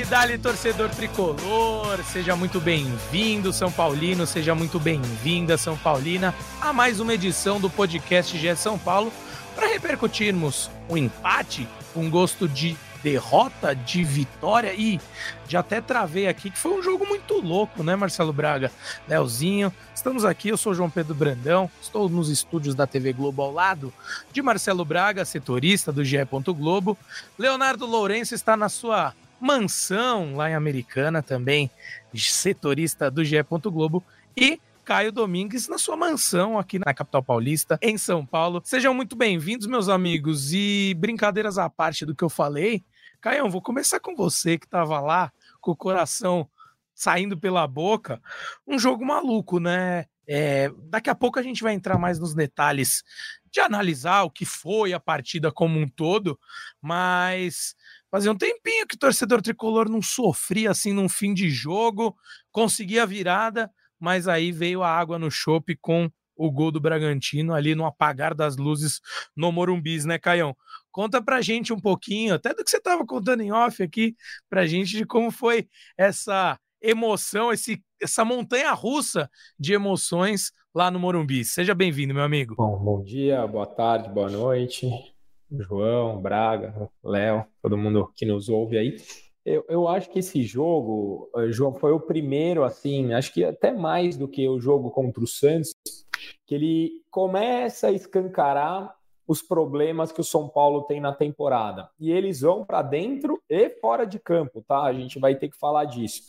Dali, torcedor tricolor, seja muito bem-vindo, São Paulino, seja muito bem-vinda, São Paulina, a mais uma edição do podcast GE São Paulo, para repercutirmos o empate com gosto de derrota, de vitória e já até travei aqui que foi um jogo muito louco, né, Marcelo Braga? Leozinho, estamos aqui, eu sou João Pedro Brandão, estou nos estúdios da TV Globo ao lado de Marcelo Braga, setorista do GE. Globo. Leonardo Lourenço está na sua mansão lá em Americana, também setorista do GE. Globo, e Caio Domingues na sua mansão aqui na capital paulista, em São Paulo. Sejam muito bem-vindos, meus amigos, e brincadeiras à parte do que eu falei, Caião, vou começar com você que estava lá com o coração saindo pela boca. Um jogo maluco, né? Daqui a pouco a gente vai entrar mais nos detalhes de analisar o que foi a partida como um todo, mas fazia um tempinho que o torcedor tricolor não sofria assim num fim de jogo, conseguia a virada, mas aí veio a água no chope com o gol do Bragantino ali no apagar das luzes no Morumbi, né, Caião? Conta pra gente um pouquinho, até do que você estava contando em off aqui, pra gente de como foi essa emoção, essa montanha-russa de emoções lá no Morumbi. Seja bem-vindo, meu amigo. Bom dia, boa tarde, boa noite, João, Braga, Léo, todo mundo que nos ouve aí. Eu acho que esse jogo, João, foi o primeiro, assim, acho que até mais do que o jogo contra o Santos, que ele começa a escancarar os problemas que o São Paulo tem na temporada. E eles vão para dentro e fora de campo, tá? A gente vai ter que falar disso.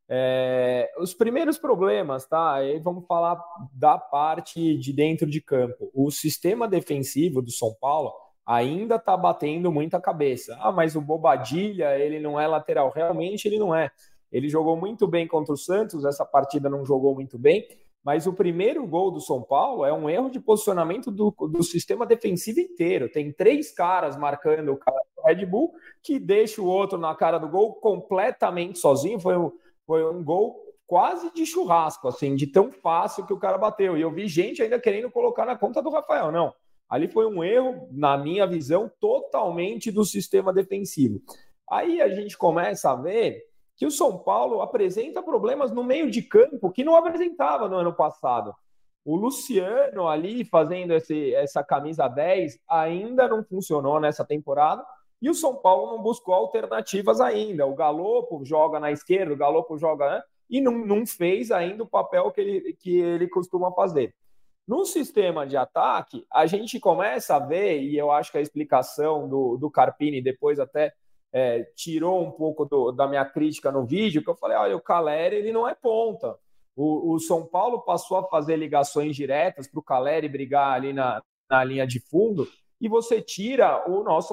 Os primeiros problemas, tá? Aí vamos falar da parte de dentro de campo. O sistema defensivo do São Paulo ainda tá batendo muita cabeça. Mas o Bobadilla, ele não é lateral. Realmente ele não é. Ele jogou muito bem contra o Santos, essa partida não jogou muito bem, mas o primeiro gol do São Paulo é um erro de posicionamento do sistema defensivo inteiro. Tem 3 caras marcando o cara do Red Bull, que deixa o outro na cara do gol completamente sozinho. Foi um gol quase de churrasco, assim, de tão fácil que o cara bateu. E eu vi gente ainda querendo colocar na conta do Rafael. Não, ali foi um erro, na minha visão, totalmente do sistema defensivo. Aí a gente começa a ver que o São Paulo apresenta problemas no meio de campo que não apresentava no ano passado. O Luciano ali fazendo essa camisa 10 ainda não funcionou nessa temporada e o São Paulo não buscou alternativas ainda. O Galopo joga na esquerda, o Galopo joga e não fez ainda o papel que ele costuma fazer. No sistema de ataque, a gente começa a ver, e eu acho que a explicação do Carpini depois até tirou um pouco da minha crítica no vídeo, que eu falei, olha, o Calleri, ele não é ponta. O São Paulo passou a fazer ligações diretas para o Calleri brigar ali na linha de fundo, e você tira o nosso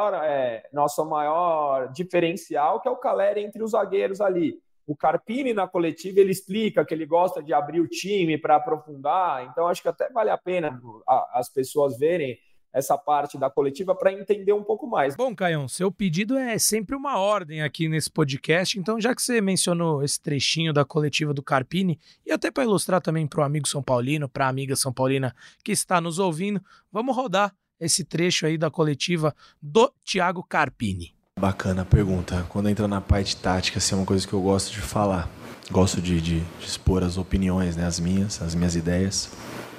maior diferencial, que é o Calleri entre os zagueiros ali. O Carpini, na coletiva, ele explica que ele gosta de abrir o time para aprofundar, então acho que até vale a pena as pessoas verem essa parte da coletiva para entender um pouco mais. Bom, Caião, seu pedido é sempre uma ordem aqui nesse podcast, então já que você mencionou esse trechinho da coletiva do Carpini, e até para ilustrar também para o amigo São Paulino, para a amiga São Paulina que está nos ouvindo, vamos rodar esse trecho aí da coletiva do Thiago Carpini. Bacana a pergunta. Quando entra na parte tática, assim, é uma coisa que eu gosto de falar. Gosto de expor as opiniões, né, as minhas ideias.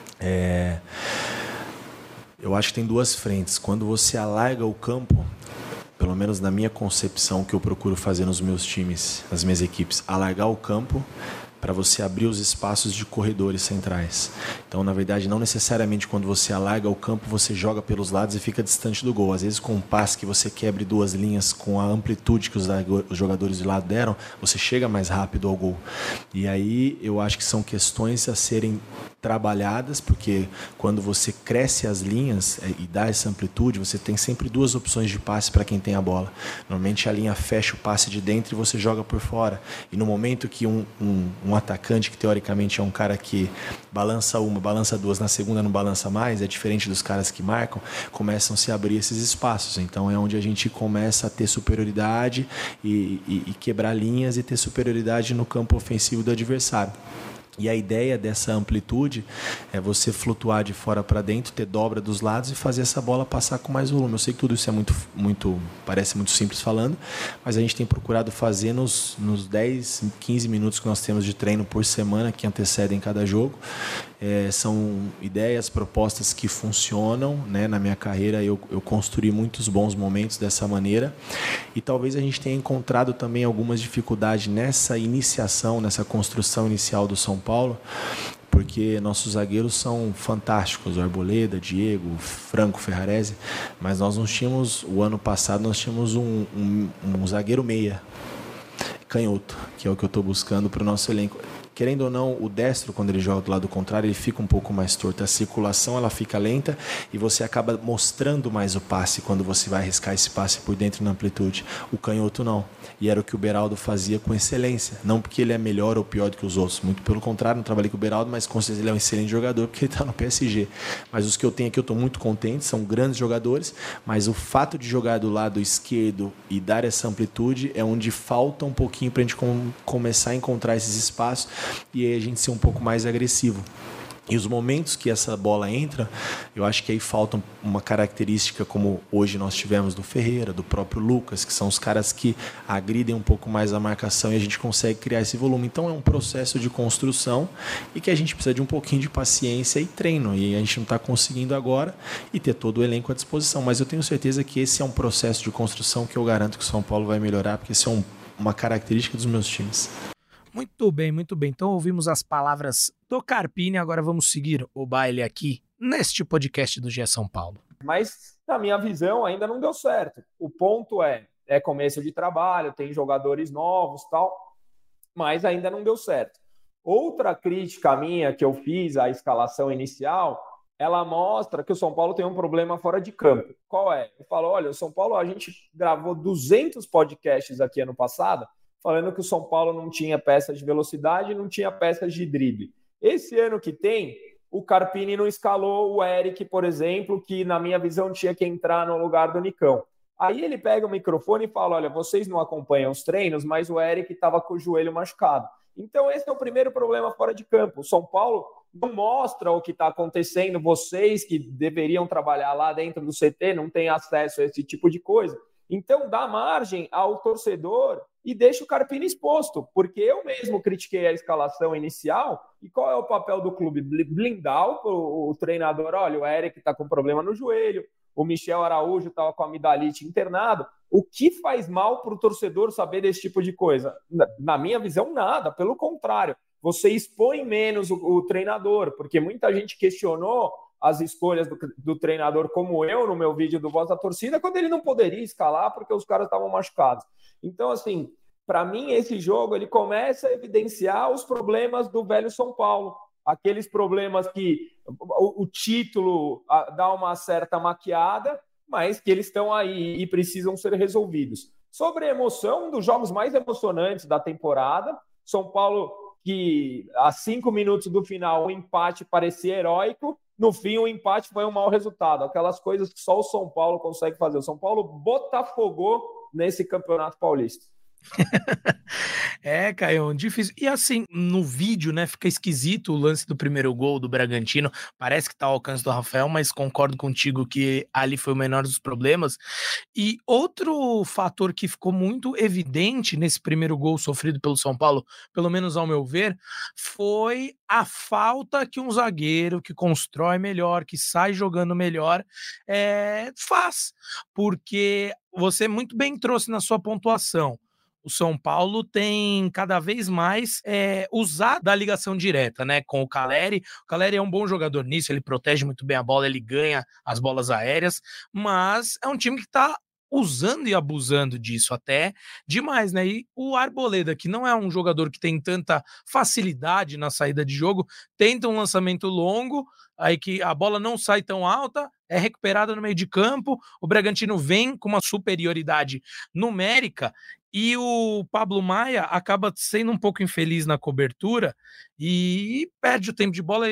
Eu acho que tem 2 frentes. Quando você alarga o campo, pelo menos na minha concepção, que eu procuro fazer nos meus times, nas minhas equipes, alargar o campo para você abrir os espaços de corredores centrais. Então, na verdade, não necessariamente quando você alarga o campo, você joga pelos lados e fica distante do gol. Às vezes, com um passe que você quebre 2 linhas com a amplitude que os jogadores de lado deram, você chega mais rápido ao gol. E aí, eu acho que são questões a serem trabalhadas, porque quando você cresce as linhas e dá essa amplitude, você tem sempre 2 opções de passe para quem tem a bola. Normalmente, a linha fecha o passe de dentro e você joga por fora. E no momento que um atacante, que teoricamente é um cara que balança uma, balança 2, na segunda não balança mais, é diferente dos caras que marcam, começam a se abrir esses espaços. Então é onde a gente começa a ter superioridade e quebrar linhas e ter superioridade no campo ofensivo do adversário. E a ideia dessa amplitude é você flutuar de fora para dentro, ter dobra dos lados e fazer essa bola passar com mais volume. Eu sei que tudo isso é parece muito simples falando, mas a gente tem procurado fazer nos 10, 15 minutos que nós temos de treino por semana, que antecedem cada jogo. São ideias, propostas que funcionam, né? Na minha carreira eu construí muitos bons momentos dessa maneira, e talvez a gente tenha encontrado também algumas dificuldades nessa iniciação, nessa construção inicial do São Paulo, porque nossos zagueiros são fantásticos, o Arboleda, Diego, Franco, Ferrarese, mas nós não tínhamos, o ano passado nós tínhamos um zagueiro meia, canhoto, que é o que eu estou buscando para o nosso elenco. Querendo ou não, o destro, quando ele joga do lado contrário, ele fica um pouco mais torto. A circulação ela fica lenta e você acaba mostrando mais o passe quando você vai arriscar esse passe por dentro na amplitude. O canhoto não. E era o que o Beraldo fazia com excelência. Não porque ele é melhor ou pior do que os outros. Muito pelo contrário, não trabalhei com o Beraldo, mas com certeza ele é um excelente jogador porque ele está no PSG. Mas os que eu tenho aqui eu estou muito contente, são grandes jogadores, mas o fato de jogar do lado esquerdo e dar essa amplitude é onde falta um pouquinho para a gente começar a encontrar esses espaços e aí a gente ser um pouco mais agressivo. E os momentos que essa bola entra, eu acho que aí falta uma característica como hoje nós tivemos do Ferreira, do próprio Lucas, que são os caras que agridem um pouco mais a marcação e a gente consegue criar esse volume. Então é um processo de construção e que a gente precisa de um pouquinho de paciência e treino. E a gente não está conseguindo agora e ter todo o elenco à disposição. Mas eu tenho certeza que esse é um processo de construção que eu garanto que o São Paulo vai melhorar, porque isso é uma característica dos meus times. Muito bem, muito bem. Então ouvimos as palavras do Carpini, agora vamos seguir o baile aqui neste podcast do GE São Paulo. Mas, na minha visão, ainda não deu certo. O ponto é começo de trabalho, tem jogadores novos e tal, mas ainda não deu certo. Outra crítica minha que eu fiz à escalação inicial, ela mostra que o São Paulo tem um problema fora de campo. Qual é? Eu falo, olha, o São Paulo, a gente gravou 200 podcasts aqui ano passado, falando que o São Paulo não tinha peças de velocidade, não tinha peças de drible. Esse ano que tem, o Carpini não escalou o Eric, por exemplo, que na minha visão tinha que entrar no lugar do Nicão. Aí ele pega o microfone e fala, olha, vocês não acompanham os treinos, mas o Eric estava com o joelho machucado. Então esse é o primeiro problema fora de campo. O São Paulo não mostra o que está acontecendo, vocês que deveriam trabalhar lá dentro do CT não têm acesso a esse tipo de coisa. Então dá margem ao torcedor e deixa o Carpini exposto, porque eu mesmo critiquei a escalação inicial, e qual é o papel do clube? Blindar o treinador, olha, o Eric está com problema no joelho, o Michel Araújo estava com amidalite internado. O que faz mal para o torcedor saber desse tipo de coisa? Na minha visão, nada, pelo contrário, você expõe menos o treinador, porque muita gente questionou as escolhas do treinador, como eu no meu vídeo do Voz da Torcida, quando ele não poderia escalar porque os caras estavam machucados. Então, assim, para mim, esse jogo ele começa a evidenciar os problemas do velho São Paulo, aqueles problemas que o título dá uma certa maquiada, mas que eles estão aí e precisam ser resolvidos. Sobre a emoção, um dos jogos mais emocionantes da temporada, São Paulo que a 5 minutos do final o empate parecia heróico, no fim o empate foi um mau resultado, aquelas coisas que só o São Paulo consegue fazer. O São Paulo botafogou nesse Campeonato Paulista. Caio, difícil. E assim, no vídeo, né, fica esquisito o lance do primeiro gol do Bragantino. Parece que tá ao alcance do Rafael, mas concordo contigo que ali foi o menor dos problemas. E outro fator que ficou muito evidente nesse primeiro gol sofrido pelo São Paulo, pelo menos ao meu ver, foi a falta que um zagueiro que constrói melhor, que sai jogando melhor, faz. Porque você muito bem trouxe na sua pontuação. O São Paulo tem cada vez mais usado da ligação direta, né, com o Calleri. O Calleri é um bom jogador nisso, ele protege muito bem a bola, ele ganha as bolas aéreas, mas é um time que está usando e abusando disso até demais, né? E o Arboleda, que não é um jogador que tem tanta facilidade na saída de jogo, tenta um lançamento longo, aí que a bola não sai tão alta, é recuperada no meio de campo, o Bragantino vem com uma superioridade numérica, e o Pablo Maia acaba sendo um pouco infeliz na cobertura e perde o tempo de bola.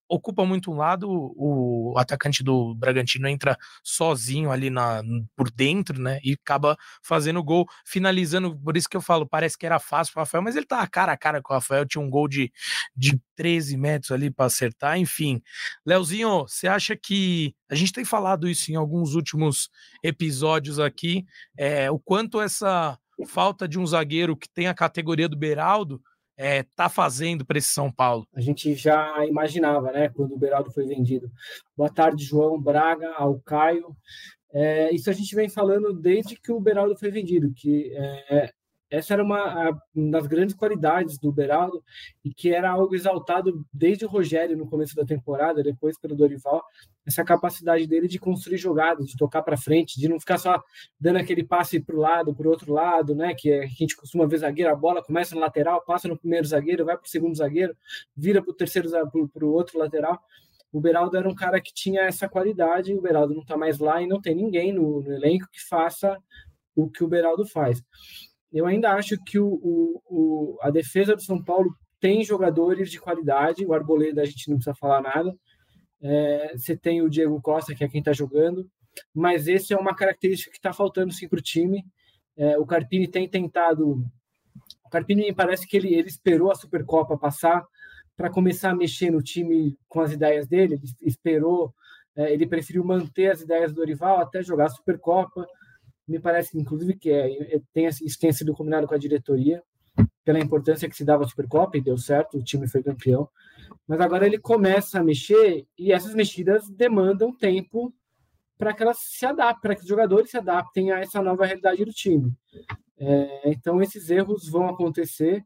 ocupa muito um lado, o atacante do Bragantino entra sozinho ali por dentro, né, e acaba fazendo gol, finalizando, por isso que eu falo, parece que era fácil pro Rafael, mas ele tá cara a cara com o Rafael, tinha um gol de 13 metros ali para acertar, enfim. Leozinho, você acha que, a gente tem falado isso em alguns últimos episódios aqui, o quanto essa falta de um zagueiro que tem a categoria do Beraldo tá fazendo para esse São Paulo? A gente já imaginava, né, quando o Beraldo foi vendido. Boa tarde, João, Braga, ao Caio. Isso a gente vem falando desde que o Beraldo foi vendido, que essa era uma das grandes qualidades do Beraldo e que era algo exaltado desde o Rogério no começo da temporada, depois pelo Dorival, essa capacidade dele de construir jogadas, de tocar para frente, de não ficar só dando aquele passe para o lado, para o outro lado, né? Que a gente costuma ver zagueiro, a bola começa no lateral, passa no primeiro zagueiro, vai para o segundo zagueiro, vira para o terceiro, para o outro lateral. O Beraldo era um cara que tinha essa qualidade, o Beraldo não está mais lá e não tem ninguém no elenco que faça o que o Beraldo faz. Eu ainda acho que a defesa do São Paulo tem jogadores de qualidade, o Arboleda a gente não precisa falar nada, você tem o Diego Costa, que é quem está jogando, mas esse é uma característica que está faltando sim para o time. O Carpini tem tentado, o Carpini me parece que ele esperou a Supercopa passar para começar a mexer no time com as ideias dele, ele esperou, ele preferiu manter as ideias do Dorival até jogar a Supercopa. Me parece, inclusive, que isso tenha sido combinado com a diretoria, pela importância que se dava a Supercopa, e deu certo, o time foi campeão. Mas agora ele começa a mexer, e essas mexidas demandam tempo para que elas se adaptem, para que os jogadores se adaptem a essa nova realidade do time. Então, esses erros vão acontecer.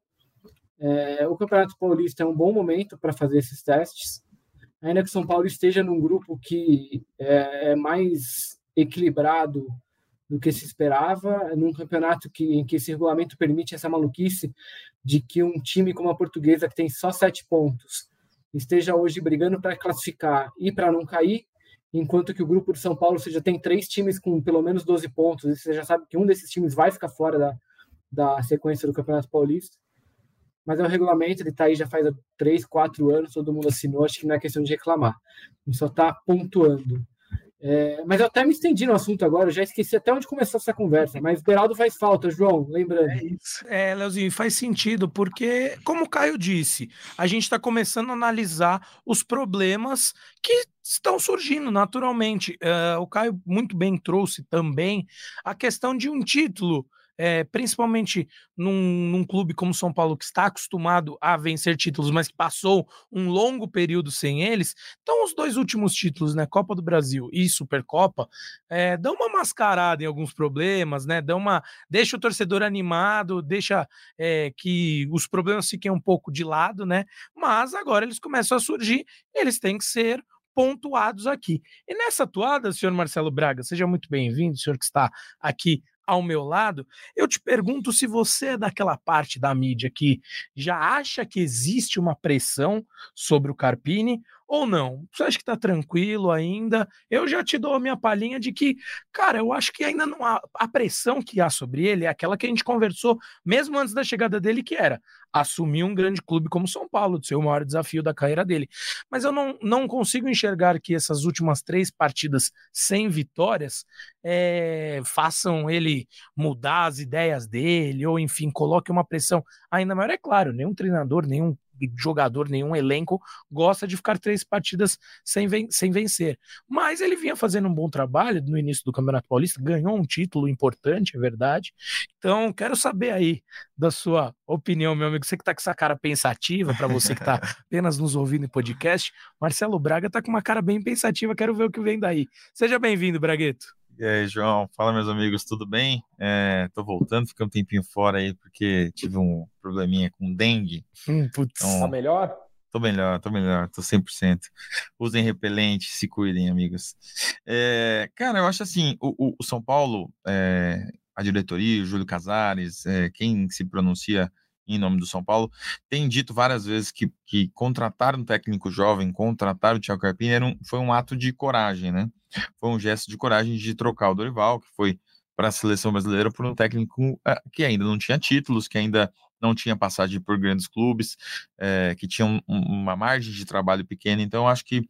O Campeonato Paulista é um bom momento para fazer esses testes, ainda que o São Paulo esteja num grupo que é mais equilibrado do que se esperava, num campeonato em que esse regulamento permite essa maluquice de que um time como a Portuguesa, que tem só 7 pontos, esteja hoje brigando para classificar e para não cair, enquanto que o grupo de São Paulo já tem 3 times com pelo menos 12 pontos, e você já sabe que um desses times vai ficar fora da sequência do Campeonato Paulista. Mas é o regulamento, ele está aí já faz 3, 4 anos, todo mundo assinou, acho que não é questão de reclamar, a gente só está pontuando. Mas eu até me estendi no assunto agora, eu já esqueci até onde começou essa conversa, mas o Beraldo faz falta, João, lembrando. Isso. Leozinho, faz sentido, porque, como o Caio disse, a gente está começando a analisar os problemas que estão surgindo naturalmente. O Caio muito bem trouxe também a questão de um título, principalmente num clube como São Paulo, que está acostumado a vencer títulos, mas que passou um longo período sem eles. Então, os 2 últimos títulos, né, Copa do Brasil e Supercopa, dão uma mascarada em alguns problemas, né, deixa o torcedor animado, deixa que os problemas fiquem um pouco de lado, né, mas agora eles começam a surgir, eles têm que ser pontuados aqui. E nessa atuada, senhor Marcelo Braga, seja muito bem-vindo, senhor que está aqui ao meu lado, eu te pergunto se você é daquela parte da mídia que já acha que existe uma pressão sobre o Carpini ou não? Você acha que tá tranquilo ainda? Eu já te dou a minha palhinha de que, cara, eu acho que ainda não há, a pressão que há sobre ele é aquela que a gente conversou mesmo antes da chegada dele, que era assumir um grande clube como São Paulo, de ser o maior desafio da carreira dele. Mas eu não consigo enxergar que essas últimas 3 partidas sem vitórias façam ele mudar as ideias dele, ou enfim, coloque uma pressão ainda maior. É claro, nenhum treinador, nenhum jogador, nenhum elenco gosta de ficar 3 partidas sem vencer, mas ele vinha fazendo um bom trabalho no início do Campeonato Paulista, ganhou um título importante, é verdade. Então quero saber aí da sua opinião, meu amigo, você que tá com essa cara pensativa, para você que tá apenas nos ouvindo em podcast, Marcelo Braga tá com uma cara bem pensativa, quero ver o que vem daí. Seja bem-vindo, Bragueto. E aí, João? Fala, meus amigos, tudo bem? Tô voltando, fiquei um tempinho fora aí, porque tive um probleminha com dengue. Putz. Então, tá melhor? Tô melhor, tô 100%. Usem repelente, se cuidem, amigos. Cara, eu acho assim, o São Paulo, a diretoria, o Júlio Casares, quem se pronuncia em nome do São Paulo, tem dito várias vezes que contratar um técnico jovem, contratar o Thiago Carpini foi um ato de coragem, né? Foi um gesto de coragem de trocar o Dorival, que foi para a seleção brasileira, por um técnico que ainda não tinha títulos, que ainda não tinha passagem por grandes clubes, que tinham uma margem de trabalho pequena. Então, eu acho que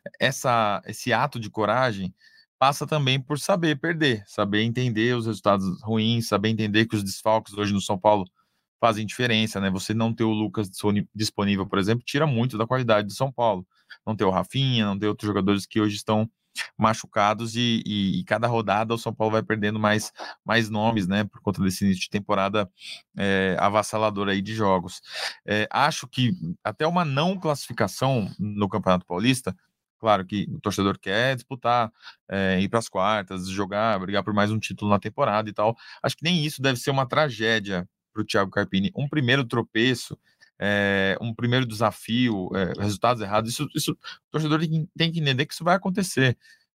esse ato de coragem passa também por saber perder, saber entender os resultados ruins, saber entender que os desfalques hoje no São Paulo fazem diferença, né? Você não ter o Lucas disponível, por exemplo, tira muito da qualidade do São Paulo. Não ter o Rafinha, não ter outros jogadores que hoje estão machucados e cada rodada o São Paulo vai perdendo mais nomes, né? Por conta desse início de temporada avassalador aí de jogos. Acho que até uma não classificação no Campeonato Paulista, claro que o torcedor quer disputar, ir para as quartas, jogar, brigar por mais um título na temporada e tal. Acho que nem isso deve ser uma tragédia para o Thiago Carpini. Um primeiro tropeço, um primeiro desafio, resultados errados, isso o torcedor tem que entender que isso vai acontecer.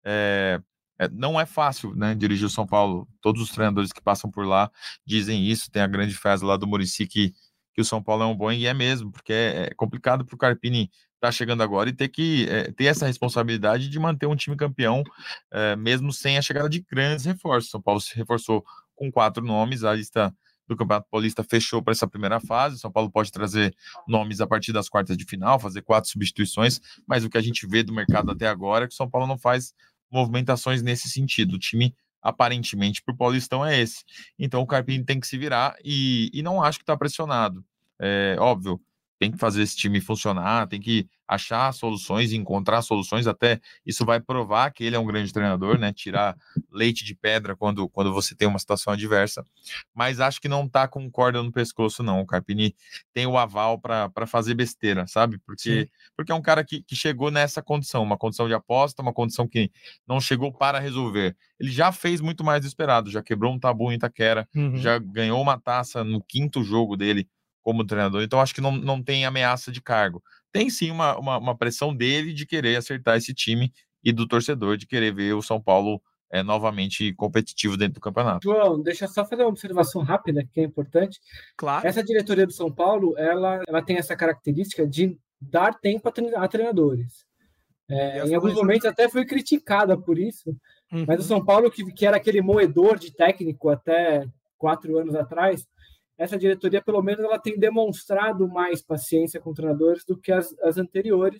Não é fácil, né, dirigir o São Paulo. Todos os treinadores que passam por lá dizem isso. Tem a grande frase lá do Muricy que o São Paulo é um Boeing, e é mesmo, porque é complicado para o Carpini estar chegando agora e ter que ter essa responsabilidade de manter um time campeão, mesmo sem a chegada de grandes reforços. São Paulo se reforçou com 4 nomes, a lista do Campeonato Paulista fechou para essa primeira fase. São Paulo pode trazer nomes a partir das quartas de final, fazer 4 substituições, mas o que a gente vê do mercado até agora é que o São Paulo não faz movimentações nesse sentido. O time, aparentemente, para o Paulistão é esse. Então o Carpini tem que se virar e não acho que está pressionado. Óbvio, tem que fazer esse time funcionar, tem que achar soluções, encontrar soluções, até isso vai provar que ele é um grande treinador, né? Tirar leite de pedra quando você tem uma situação adversa. Mas acho que não tá com corda no pescoço, não. O Carpini tem o aval para fazer besteira, sabe? Porque é um cara que chegou nessa condição, uma condição de aposta, uma condição que não chegou para resolver. Ele já fez muito mais do esperado, já quebrou um tabu em Itaquera, já ganhou uma taça no 5º jogo dele como treinador, então acho que não tem ameaça de cargo. Tem sim uma pressão dele de querer acertar esse time e do torcedor de querer ver o São Paulo novamente competitivo dentro do campeonato. João, deixa eu só fazer uma observação rápida, que é importante. Claro. Essa diretoria do São Paulo, ela tem essa característica de dar tempo a treinadores. Em alguns momentos até foi criticada por isso, mas o São Paulo, que era aquele moedor de técnico até 4 anos atrás, essa diretoria, pelo menos, ela tem demonstrado mais paciência com treinadores do que as anteriores.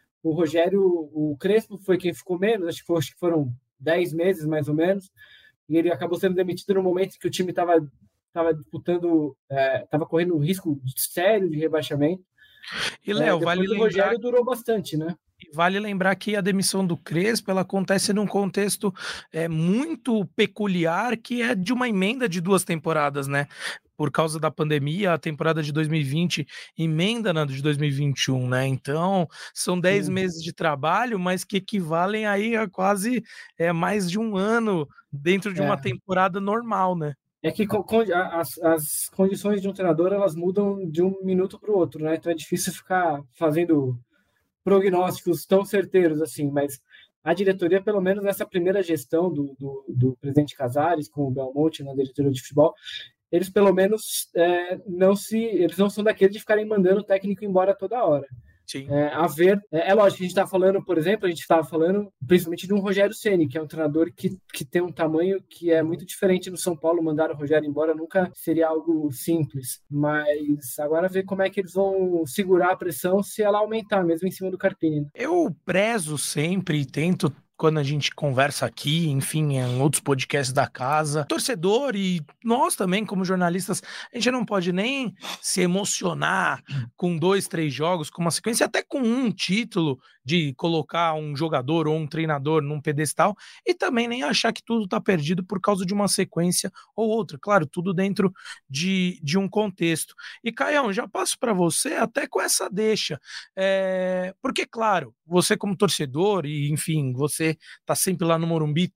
O Crespo foi quem ficou menos, acho que foram 10 meses, mais ou menos, e ele acabou sendo demitido no momento que o time estava disputando, estava correndo um risco sério de rebaixamento. E, Léo, vale lembrar... O Rogério durou bastante, né? Vale lembrar que a demissão do Crespo, ela acontece num contexto muito peculiar, que é de uma emenda de 2 temporadas, né? Por causa da pandemia, a temporada de 2020 emenda na de 2021, né? Então, são 10 meses de trabalho, mas que equivalem aí a quase mais de um ano dentro de uma temporada normal, né? É que as condições de um treinador, elas mudam de um minuto para o outro, né? Então é difícil ficar fazendo prognósticos tão certeiros assim, mas a diretoria, pelo menos nessa primeira gestão do presidente Casares com o Belmonte na diretoria de futebol, eles pelo menos eles não são daqueles de ficarem mandando o técnico embora toda hora. Sim. É lógico que a gente está falando, por exemplo, principalmente de um Rogério Ceni, que é um treinador que tem um tamanho que é muito diferente do São Paulo. Mandar o Rogério embora nunca seria algo simples, mas agora ver como é que eles vão segurar a pressão se ela aumentar, mesmo em cima do Carpini, né? Eu prezo sempre e tento, quando a gente conversa aqui, enfim, em outros podcasts da casa, torcedor e nós também, como jornalistas, a gente não pode nem se emocionar com 2, 3 jogos, com uma sequência, até com um título de colocar um jogador ou um treinador num pedestal, e também nem achar que tudo tá perdido por causa de uma sequência ou outra. Claro, tudo dentro de um contexto. E, Caião, já passo para você até com essa deixa. Porque, claro, você como torcedor, e enfim, você tá sempre lá no Morumbi,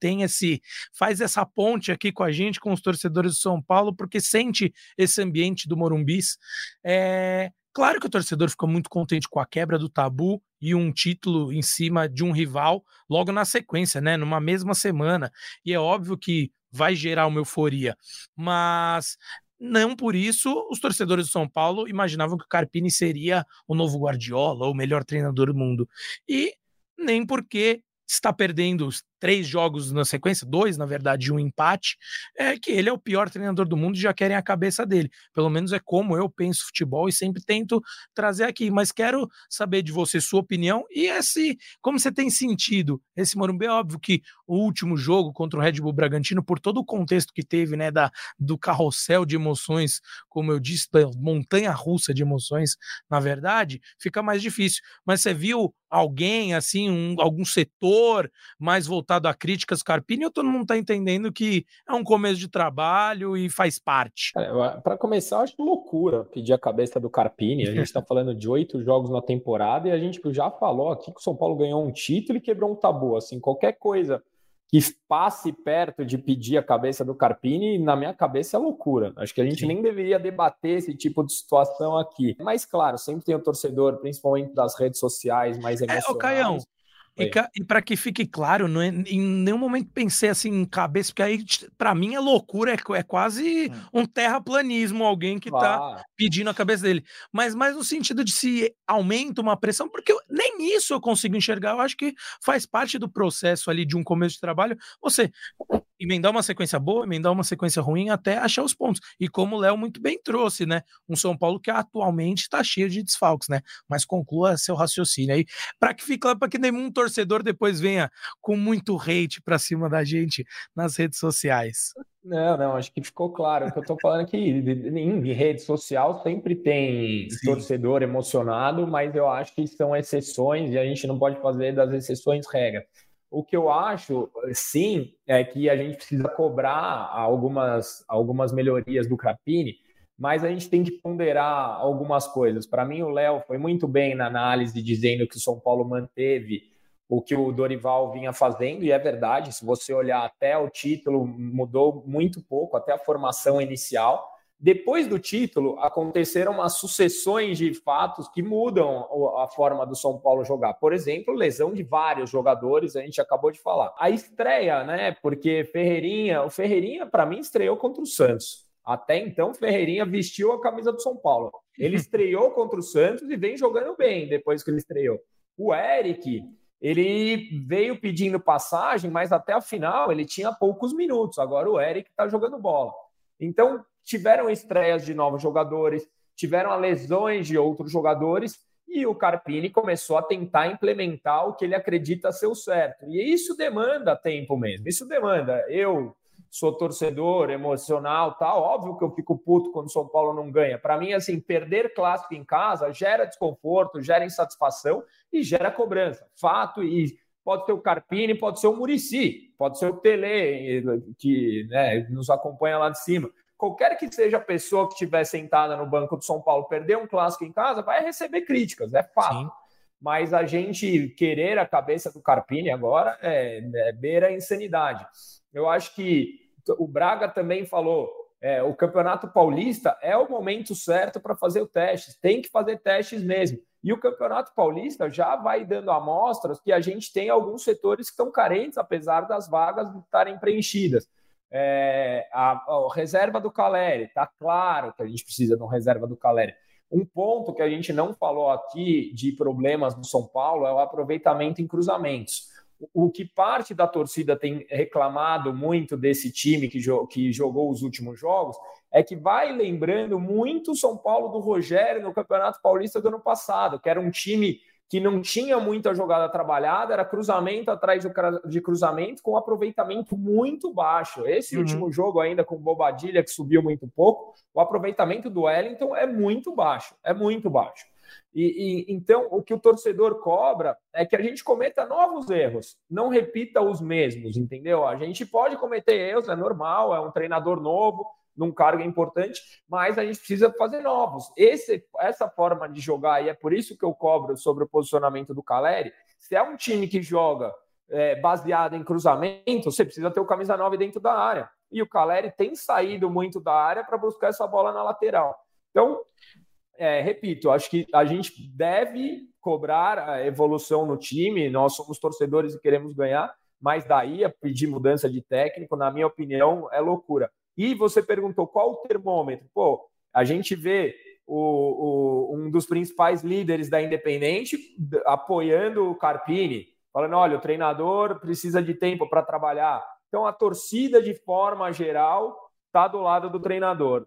faz essa ponte aqui com a gente, com os torcedores do São Paulo, porque sente esse ambiente do Morumbis. Claro que o torcedor ficou muito contente com a quebra do tabu e um título em cima de um rival logo na sequência, né, numa mesma semana. E é óbvio que vai gerar uma euforia, mas não por isso os torcedores do São Paulo imaginavam que o Carpini seria o novo Guardiola, ou o melhor treinador do mundo. E nem porque está perdendo 3 jogos na sequência, 2, na verdade, um empate, que ele é o pior treinador do mundo e já querem a cabeça dele. Pelo menos é como eu penso futebol e sempre tento trazer aqui. Mas quero saber de você sua opinião e como você tem sentido esse Morumbi. É óbvio que o último jogo contra o Red Bull Bragantino, por todo o contexto que teve, né, do carrossel de emoções, como eu disse, da montanha-russa de emoções, na verdade, fica mais difícil. Mas você viu alguém, assim, algum setor mais voltado a críticas Carpini, ou todo mundo está entendendo que é um começo de trabalho e faz parte? Para começar, eu acho loucura pedir a cabeça do Carpini. A gente está falando de 8 jogos na temporada e a gente já falou aqui que o São Paulo ganhou um título e quebrou um tabu. Assim, qualquer coisa que passe perto de pedir a cabeça do Carpini, na minha cabeça é loucura. Acho que a gente nem deveria debater esse tipo de situação aqui. Mas, claro, sempre tem o torcedor, principalmente das redes sociais, mais emocionais. Caião, e para que fique claro, não é, em nenhum momento pensei assim em cabeça, porque aí para mim é loucura, é quase um terraplanismo, alguém que tá pedindo a cabeça dele, mas mais no sentido de se aumenta uma pressão, porque nem isso eu consigo enxergar. Eu acho que faz parte do processo ali de um começo de trabalho, você emendar uma sequência boa, emendar uma sequência ruim até achar os pontos. E como o Léo muito bem trouxe, né? Um São Paulo que atualmente está cheio de desfalques, né? Mas conclua seu raciocínio aí, para que fique claro, para que nenhum torcedor depois venha com muito hate para cima da gente nas redes sociais. Não, acho que ficou claro. O que eu tô falando é que em rede social sempre tem torcedor emocionado, mas eu acho que são exceções e a gente não pode fazer das exceções regra. O que eu acho, sim, é que a gente precisa cobrar algumas melhorias do Carpini, mas a gente tem que ponderar algumas coisas. Para mim, o Léo foi muito bem na análise, dizendo que o São Paulo manteve o que o Dorival vinha fazendo, e é verdade, se você olhar até o título, mudou muito pouco, até a formação inicial. Depois do título, aconteceram umas sucessões de fatos que mudam a forma do São Paulo jogar. Por exemplo, lesão de vários jogadores, a gente acabou de falar. A estreia, né? Porque o Ferreirinha, para mim, estreou contra o Santos. Até então, Ferreirinha vestiu a camisa do São Paulo. Ele estreou contra o Santos e vem jogando bem depois que ele estreou. O Eric, ele veio pedindo passagem, mas até a final ele tinha poucos minutos. Agora o Eric está jogando bola. Então, tiveram estreias de novos jogadores, tiveram lesões de outros jogadores e o Carpini começou a tentar implementar o que ele acredita ser o certo. E isso demanda tempo mesmo, isso demanda. Eu sou torcedor emocional, tá? Óbvio que eu fico puto quando o São Paulo não ganha. Para mim, assim, perder clássico em casa gera desconforto, gera insatisfação e gera cobrança. Fato, e pode ser o Carpini, pode ser o Muricy, pode ser o Tele, que, né, nos acompanha lá de cima. Qualquer que seja a pessoa que estiver sentada no banco do São Paulo, perder um clássico em casa, vai receber críticas, é fato. Sim. Mas a gente querer a cabeça do Carpini agora beira a insanidade. Eu acho que o Braga também falou, o Campeonato Paulista é o momento certo para fazer o teste, tem que fazer testes mesmo. E o Campeonato Paulista já vai dando amostras que a gente tem alguns setores que estão carentes, apesar das vagas estarem preenchidas. A reserva do Caleri, está claro que a gente precisa de uma reserva do Caleri. Um ponto que a gente não falou aqui de problemas do São Paulo é o aproveitamento em cruzamentos. O que parte da torcida tem reclamado muito desse time que jogou os últimos jogos é que vai lembrando muito o São Paulo do Rogério no Campeonato Paulista do ano passado, que era um time que não tinha muita jogada trabalhada, era cruzamento atrás de cruzamento com aproveitamento muito baixo. Esse último jogo ainda com o Bobadilla, que subiu muito pouco, o aproveitamento do Wellington é muito baixo, Então, o que o torcedor cobra é que a gente cometa novos erros, não repita os mesmos, entendeu? A gente pode cometer erros, é normal, é um treinador novo, num cargo importante, mas a gente precisa fazer novos. Essa forma de jogar, e é por isso que eu cobro sobre o posicionamento do Caleri, se é um time que joga baseado em cruzamento, você precisa ter o camisa 9 dentro da área. E o Caleri tem saído muito da área para buscar essa bola na lateral. Então, repito, acho que a gente deve cobrar a evolução no time, nós somos torcedores e queremos ganhar, mas daí a pedir mudança de técnico, na minha opinião, é loucura. E você perguntou qual o termômetro. Pô, a gente vê um dos principais líderes da Independente apoiando o Carpini, falando, olha, o treinador precisa de tempo para trabalhar. Então, a torcida, de forma geral, está do lado do treinador,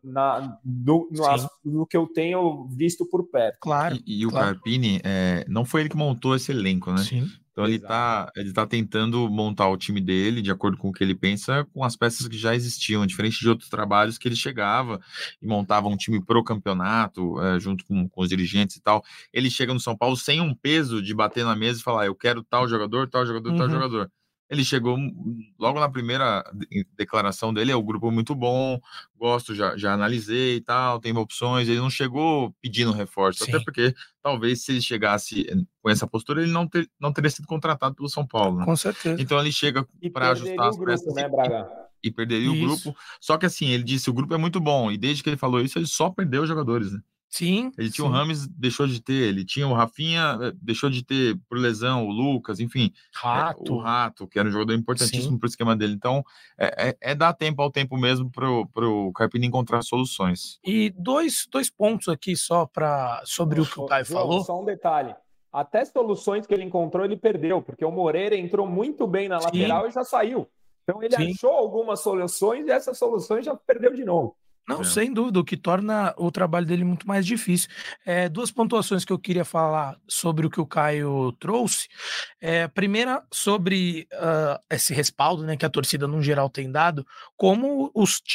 no que eu tenho visto por perto. Claro. E o Carpini, não foi ele que montou esse elenco, né? Sim. Então ele tá tentando montar o time dele de acordo com o que ele pensa, com as peças que já existiam, diferente de outros trabalhos que ele chegava e montava um time pro campeonato, junto com os dirigentes e tal. Ele chega no São Paulo sem um peso de bater na mesa e falar, eu quero tal jogador, tal jogador, tal jogador. Ele chegou logo na primeira declaração dele, o grupo muito bom, gosto, já analisei e tal, tem opções. Ele não chegou pedindo reforço, até porque talvez se ele chegasse com essa postura, ele não teria sido contratado pelo São Paulo. Né? Com certeza. Então ele chega para ajustar as peças, né, Braga? E perderia o grupo. Só que assim, ele disse, o grupo é muito bom, e desde que ele falou isso, ele só perdeu os jogadores, né? Sim. Ele tinha o Rames, deixou de ter. Ele tinha o Rafinha, deixou de ter por lesão, o Lucas, enfim. O Rato, que era um jogador importantíssimo para o esquema dele. Então, dar tempo ao tempo mesmo para o Carpini encontrar soluções. E dois pontos aqui só sobre o que o Caio falou. Só um detalhe. Até soluções que ele encontrou, ele perdeu, porque o Moreira entrou muito bem na lateral e já saiu. Então, ele achou algumas soluções e essas soluções já perdeu de novo. Não, sem dúvida, o que torna o trabalho dele muito mais difícil. Duas pontuações que eu queria falar sobre o que o Caio trouxe. Primeira, sobre esse respaldo, né, que a torcida, no geral, tem dado, como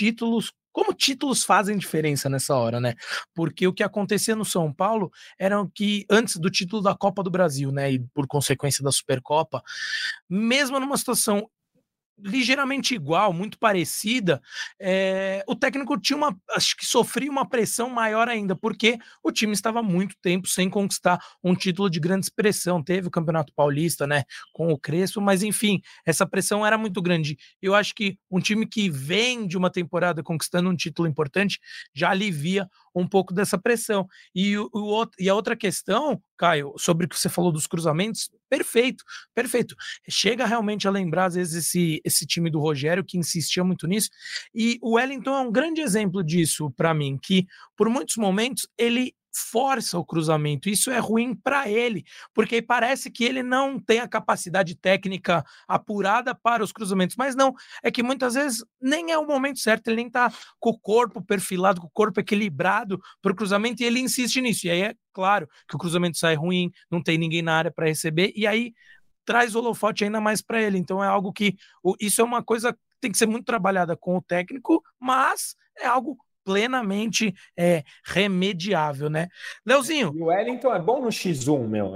títulos fazem diferença nessa hora, né? Porque o que acontecia no São Paulo era que, antes do título da Copa do Brasil, né, e por consequência da Supercopa, mesmo numa situação ligeiramente igual, muito parecida, o técnico acho que sofria uma pressão maior ainda, porque o time estava há muito tempo sem conquistar um título de grande expressão. Teve o Campeonato Paulista, né, com o Crespo, mas enfim, essa pressão era muito grande. Eu acho que um time que vem de uma temporada conquistando um título importante já alivia um pouco dessa pressão. E a outra questão, Caio, sobre o que você falou dos cruzamentos, perfeito. Chega realmente a lembrar, às vezes, esse time do Rogério, que insistia muito nisso, e o Wellington é um grande exemplo disso para mim, que por muitos momentos ele força o cruzamento. Isso é ruim para ele, porque parece que ele não tem a capacidade técnica apurada para os cruzamentos, mas não, é que muitas vezes nem é o momento certo, ele nem está com o corpo perfilado, com o corpo equilibrado para o cruzamento, e ele insiste nisso, e aí é claro que o cruzamento sai ruim, não tem ninguém na área para receber, e aí traz o holofote ainda mais para ele. Então é algo que, isso é uma coisa que tem que ser muito trabalhada com o técnico, mas é algo plenamente remediável, né? Leozinho. E o Wellington é bom no X1, meu.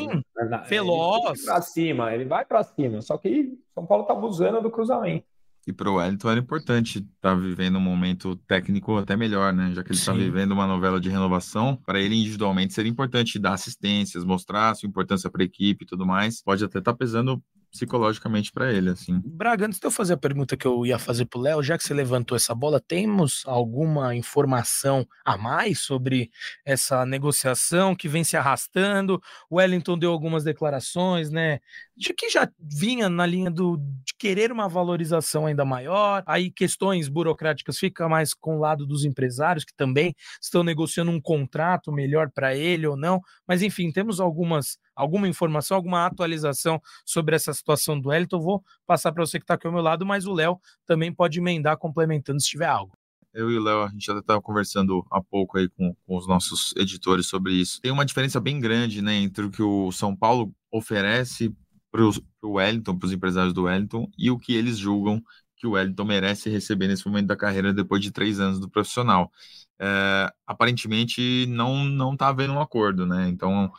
Veloz. Ele vai para cima. Só que São Paulo tá abusando do cruzamento. E para o Wellington era importante estar vivendo um momento técnico até melhor, né? Já que ele está vivendo uma novela de renovação, para ele individualmente seria importante dar assistências, mostrar a sua importância para a equipe e tudo mais. Pode até estar pesando psicologicamente para ele, assim. Braga, antes de eu fazer a pergunta que eu ia fazer pro Léo, já que você levantou essa bola, temos alguma informação a mais sobre essa negociação que vem se arrastando? O Wellington deu algumas declarações, né, de que já vinha na linha de querer uma valorização ainda maior, aí questões burocráticas ficam mais com o lado dos empresários, que também estão negociando um contrato melhor para ele ou não, mas enfim, temos alguma informação, alguma atualização sobre essa situação do Wellington. Eu vou passar para você que está aqui ao meu lado, mas o Léo também pode emendar complementando se tiver algo. Eu e o Léo, a gente já estava conversando há pouco aí com os nossos editores sobre isso. Tem uma diferença bem grande, né, entre o que o São Paulo oferece para o Wellington, para os empresários do Wellington, e o que eles julgam que o Wellington merece receber nesse momento da carreira depois de 3 anos do profissional. Aparentemente não está havendo um acordo, né? Então,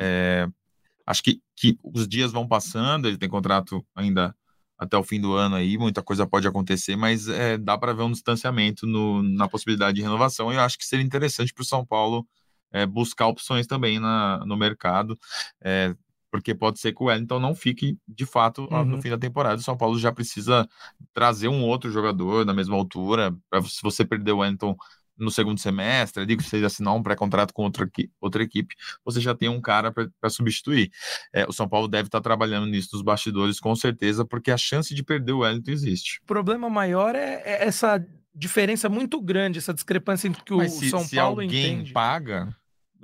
acho que os dias vão passando, ele tem contrato ainda até o fim do ano aí, muita coisa pode acontecer, mas dá para ver um distanciamento na possibilidade de renovação, e eu acho que seria interessante para o São Paulo buscar opções também no mercado, porque pode ser que o Wellington não fique, de fato, no fim da temporada. O São Paulo já precisa trazer um outro jogador na mesma altura, se você perder o Wellington no segundo semestre, ali que você assinar um pré-contrato com outra equipe, você já tem um cara para substituir. O São Paulo deve estar trabalhando nisso nos bastidores, com certeza, porque a chance de perder o Wellington existe. O problema maior é essa diferença muito grande, essa discrepância entre o que o São Paulo entende. Mas se alguém paga, né?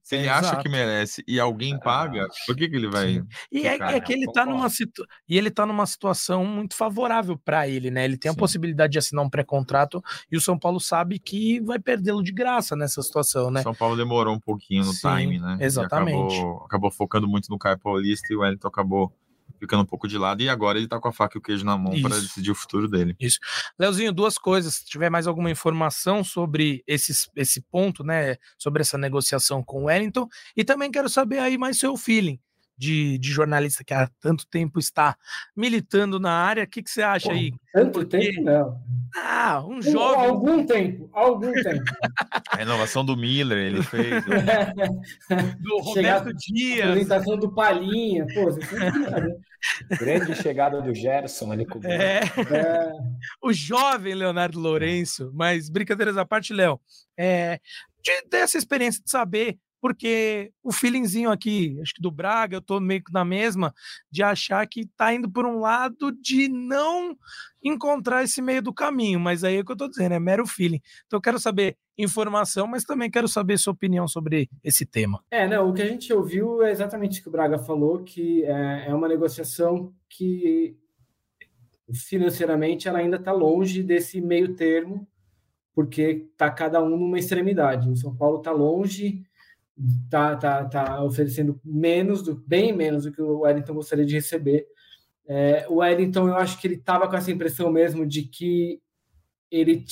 Se ele acha que merece e alguém paga, por que ele vai E é que ele tá numa situação muito favorável para ele, né? Ele tem a possibilidade de assinar um pré-contrato e o São Paulo sabe que vai perdê-lo de graça nessa situação, né? São Paulo demorou um pouquinho no time, né? Exatamente. Acabou focando muito no Caio Paulista e o Wellington acabou ficando um pouco de lado, e agora ele tá com a faca e o queijo na mão para decidir o futuro dele. Isso. Leozinho, duas coisas. Se tiver mais alguma informação sobre esse ponto, né, sobre essa negociação com o Wellington, e também quero saber aí mais seu feeling de jornalista que há tanto tempo está militando na área. O que você acha aí? Tanto tempo, não. Um jovem. Algum tempo. A renovação do Miller, ele fez. Do Roberto Dias. Apresentação do Palhinha. Pô, você grande chegada do Gerson ali com o jovem Leonardo Lourenço. Mas brincadeiras à parte, Léo, de ter essa experiência de saber, porque o feelingzinho aqui, acho que do Braga, eu tô meio que na mesma, de achar que tá indo por um lado de não encontrar esse meio do caminho, mas aí é o que eu tô dizendo, é mero feeling. Então eu quero saber informação, mas também quero saber sua opinião sobre esse tema. O que a gente ouviu é exatamente o que o Braga falou, que é uma negociação que financeiramente ela ainda está longe desse meio termo, porque tá cada um numa extremidade. O São Paulo tá longe, tá oferecendo bem menos do que o Wellington gostaria de receber. O Wellington, eu acho que ele estava com essa impressão mesmo de que ele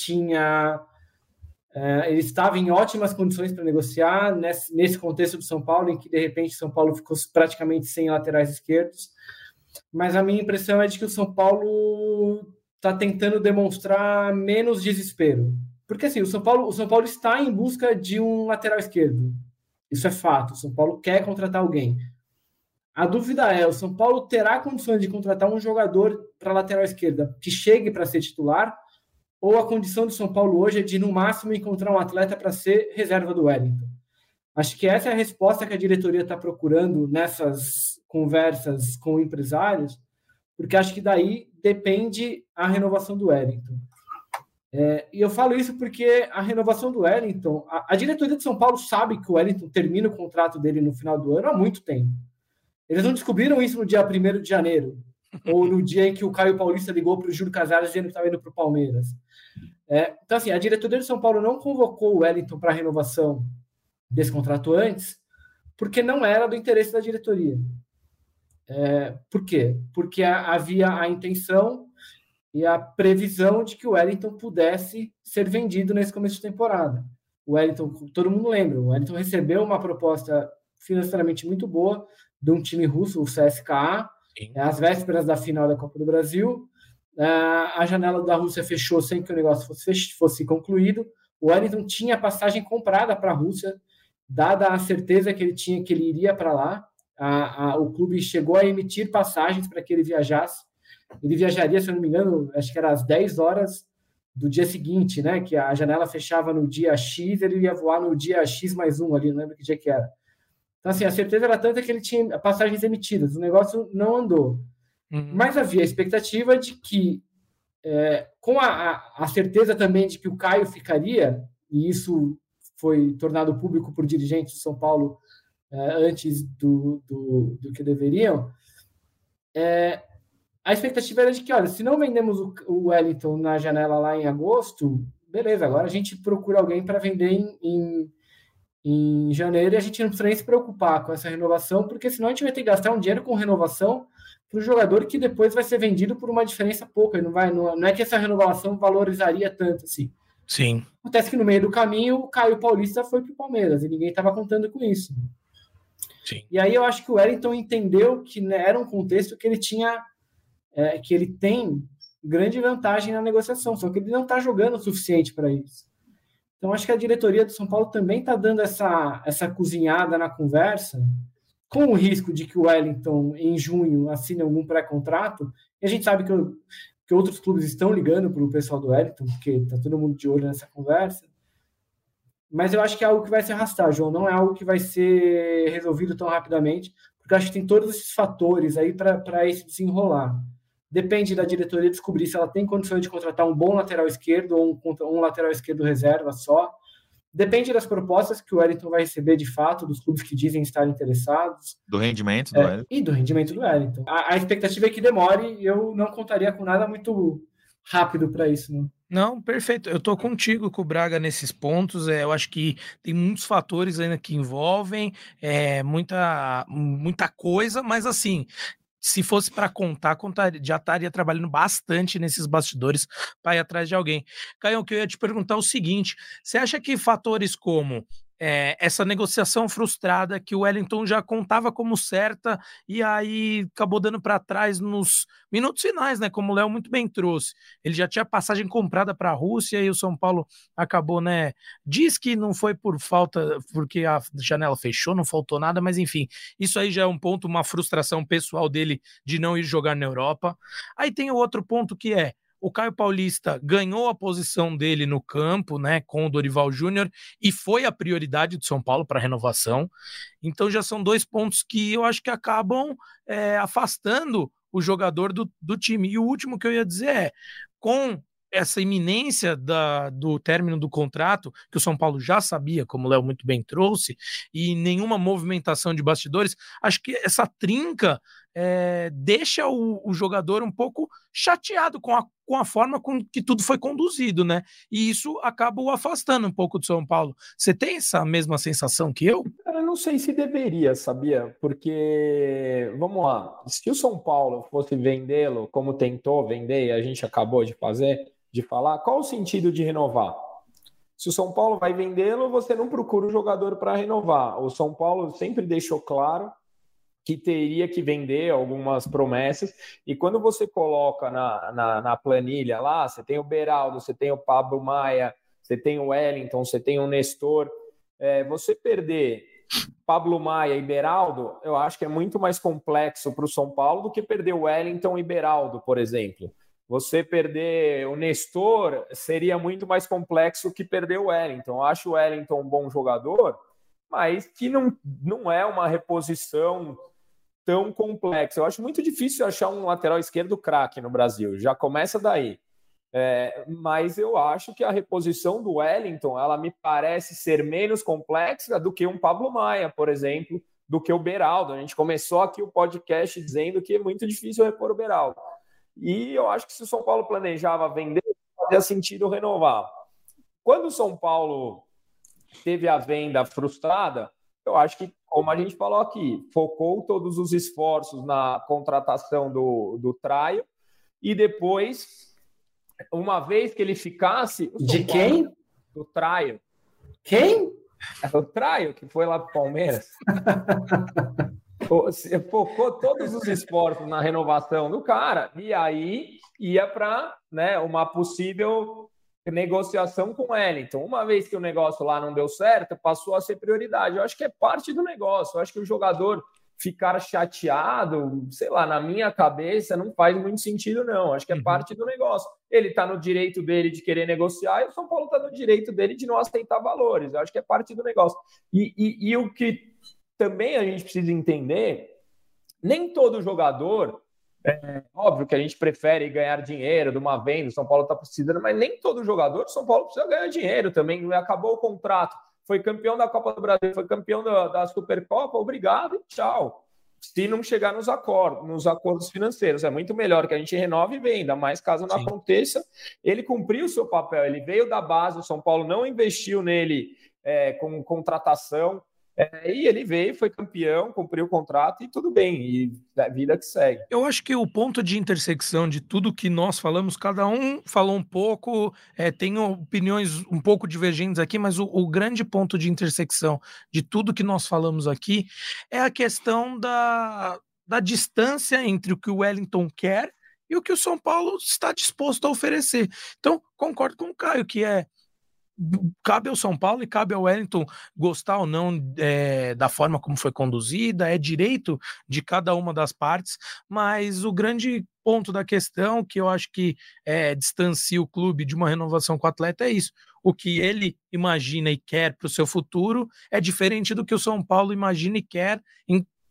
estava em ótimas condições para negociar nesse contexto do São Paulo, em que de repente São Paulo ficou praticamente sem laterais esquerdos. Mas a minha impressão é de que o São Paulo está tentando demonstrar menos desespero. Porque assim, o São Paulo está em busca de um lateral esquerdo. Isso é fato. O São Paulo quer contratar alguém. A dúvida é, o São Paulo terá condições de contratar um jogador para a lateral esquerda que chegue para ser titular, ou a condição do São Paulo hoje é de, no máximo, encontrar um atleta para ser reserva do Wellington? Acho que essa é a resposta que a diretoria está procurando nessas conversas com empresários, porque acho que daí depende a renovação do Wellington. E eu falo isso porque a renovação do Wellington, a diretoria de São Paulo sabe que o Wellington termina o contrato dele no final do ano há muito tempo. Eles não descobriram isso no dia 1º de janeiro, ou no dia em que o Caio Paulista ligou para o Júlio Casares dizendo que estava indo para o Palmeiras. Então, assim, a diretoria de São Paulo não convocou o Wellington para a renovação desse contrato antes, porque não era do interesse da diretoria. Por quê? Porque havia a intenção e a previsão de que o Wellington pudesse ser vendido nesse começo de temporada. O Wellington, todo mundo lembra, o Wellington recebeu uma proposta financeiramente muito boa de um time russo, o CSKA, às vésperas da final da Copa do Brasil. A janela da Rússia fechou sem que o negócio fosse concluído. O Wellington tinha passagem comprada para a Rússia, dada a certeza que ele tinha que ele iria para lá. O clube chegou a emitir passagens para que ele viajasse. Ele viajaria, se eu não me engano, acho que era às 10 horas do dia seguinte, né? Que a janela fechava no dia X, ele ia voar no dia X mais 1 ali, não lembro que dia que era. Então, assim, a certeza era tanta que ele tinha passagens emitidas, o negócio não andou. Mas havia a expectativa de que, com a certeza também de que o Caio ficaria, e isso foi tornado público por dirigentes de São Paulo antes do que deveriam, a expectativa era de que, olha, se não vendemos o Wellington na janela lá em agosto, beleza, agora a gente procura alguém para vender em janeiro e a gente não precisa nem se preocupar com essa renovação, porque senão a gente vai ter que gastar um dinheiro com renovação para o jogador que depois vai ser vendido por uma diferença pouca. Não é que essa renovação valorizaria tanto assim. Sim. Acontece que no meio do caminho o Caio Paulista foi para o Palmeiras e ninguém estava contando com isso. Sim. E aí eu acho que o Wellington entendeu que era um contexto que ele tinha, que ele tem grande vantagem na negociação, só que ele não está jogando o suficiente para isso. Então acho que a diretoria do São Paulo também está dando essa cozinhada na conversa, com o risco de que o Wellington, em junho, assine algum pré-contrato. E a gente sabe que outros clubes estão ligando para o pessoal do Wellington, porque está todo mundo de olho nessa conversa. Mas eu acho que é algo que vai se arrastar, João. Não é algo que vai ser resolvido tão rapidamente, porque eu acho que tem todos esses fatores aí para esse desenrolar. Depende da diretoria descobrir se ela tem condições de contratar um bom lateral esquerdo ou um lateral esquerdo reserva só. Depende das propostas que o Wellington vai receber de fato, dos clubes que dizem estar interessados. Do rendimento do Wellington. E do rendimento do Wellington. A expectativa é que demore, e eu não contaria com nada muito rápido para isso, né? Não, perfeito. Eu tô contigo com o Braga nesses pontos. Eu acho que tem muitos fatores ainda que envolvem, muita coisa, mas assim, se fosse para contar, já estaria trabalhando bastante nesses bastidores para ir atrás de alguém. Caio, que eu ia te perguntar o seguinte: você acha que fatores como essa negociação frustrada que o Wellington já contava como certa e aí acabou dando para trás nos minutos finais, né? Como o Léo muito bem trouxe. Ele já tinha passagem comprada para a Rússia e o São Paulo acabou, né? Diz que não foi por falta, porque a janela fechou, não faltou nada, mas enfim, isso aí já é um ponto, uma frustração pessoal dele de não ir jogar na Europa. Aí tem o outro ponto que é: o Caio Paulista ganhou a posição dele no campo, né, com o Dorival Júnior, e foi a prioridade do São Paulo para a renovação. Então já são 2 pontos que eu acho que acabam afastando o jogador do time. E o último que eu ia dizer com essa iminência do término do contrato, que o São Paulo já sabia, como o Léo muito bem trouxe, e nenhuma movimentação de bastidores, acho que essa trinca deixa o jogador um pouco chateado com a forma com que tudo foi conduzido, né? E isso acaba o afastando um pouco do São Paulo. Você tem essa mesma sensação que eu? Cara, não sei se deveria, sabia? Porque, vamos lá, se o São Paulo fosse vendê-lo como tentou vender e a gente acabou de falar, qual o sentido de renovar? Se o São Paulo vai vendê-lo, você não procura o jogador para renovar. O São Paulo sempre deixou claro que teria que vender algumas promessas, e quando você coloca na planilha lá, você tem o Beraldo, você tem o Pablo Maia, você tem o Wellington, você tem o Nestor, você perder Pablo Maia e Beraldo, eu acho que é muito mais complexo para o São Paulo do que perder o Wellington e Beraldo, por exemplo. Você perder o Nestor seria muito mais complexo que perder o Wellington. Eu acho o Wellington um bom jogador, mas que não é uma reposição tão complexa. Eu acho muito difícil achar um lateral esquerdo craque no Brasil. Já começa daí. Mas eu acho que a reposição do Wellington, ela me parece ser menos complexa do que um Pablo Maia, por exemplo, do que o Beraldo. A gente começou aqui o podcast dizendo que é muito difícil repor o Beraldo. E eu acho que se o São Paulo planejava vender, fazia sentido renovar. Quando o São Paulo teve a venda frustrada, eu acho que, como a gente falou aqui, focou todos os esforços na contratação do Traio, e depois, uma vez que ele ficasse... De quem? Do Traio. Quem? O Traio, que foi lá para o Palmeiras. Focou todos os esforços na renovação do cara, e aí ia para, né, uma possível negociação com o Wellington. Uma vez que o negócio lá não deu certo, passou a ser prioridade. Eu acho que é parte do negócio. Eu acho que o jogador ficar chateado, sei lá, na minha cabeça não faz muito sentido, não. Eu acho que é parte do negócio. Ele está no direito dele de querer negociar, e o São Paulo está no direito dele de não aceitar valores. Eu acho que é parte do negócio. E o que também a gente precisa entender, nem todo jogador... óbvio que a gente prefere ganhar dinheiro de uma venda, o São Paulo está precisando, mas nem todo jogador do São Paulo precisa ganhar dinheiro também. Acabou o contrato, foi campeão da Copa do Brasil, foi campeão da Supercopa, obrigado e tchau. Se não chegar nos acordos financeiros, é muito melhor que a gente renove e venda, mas caso não aconteça, ele cumpriu o seu papel, ele veio da base, o São Paulo não investiu nele com contratação, e ele veio, foi campeão, cumpriu o contrato e tudo bem, e a vida que segue. Eu acho que o ponto de intersecção de tudo que nós falamos, cada um falou um pouco, tem opiniões um pouco divergentes aqui, mas o grande ponto de intersecção de tudo que nós falamos aqui é a questão da distância entre o que o Wellington quer e o que o São Paulo está disposto a oferecer. Então, concordo com o Caio, que cabe ao São Paulo e cabe ao Wellington gostar ou não da forma como foi conduzida, é direito de cada uma das partes, mas o grande ponto da questão, que eu acho que distancia o clube de uma renovação com o atleta, é isso. O que ele imagina e quer para o seu futuro é diferente do que o São Paulo imagina e quer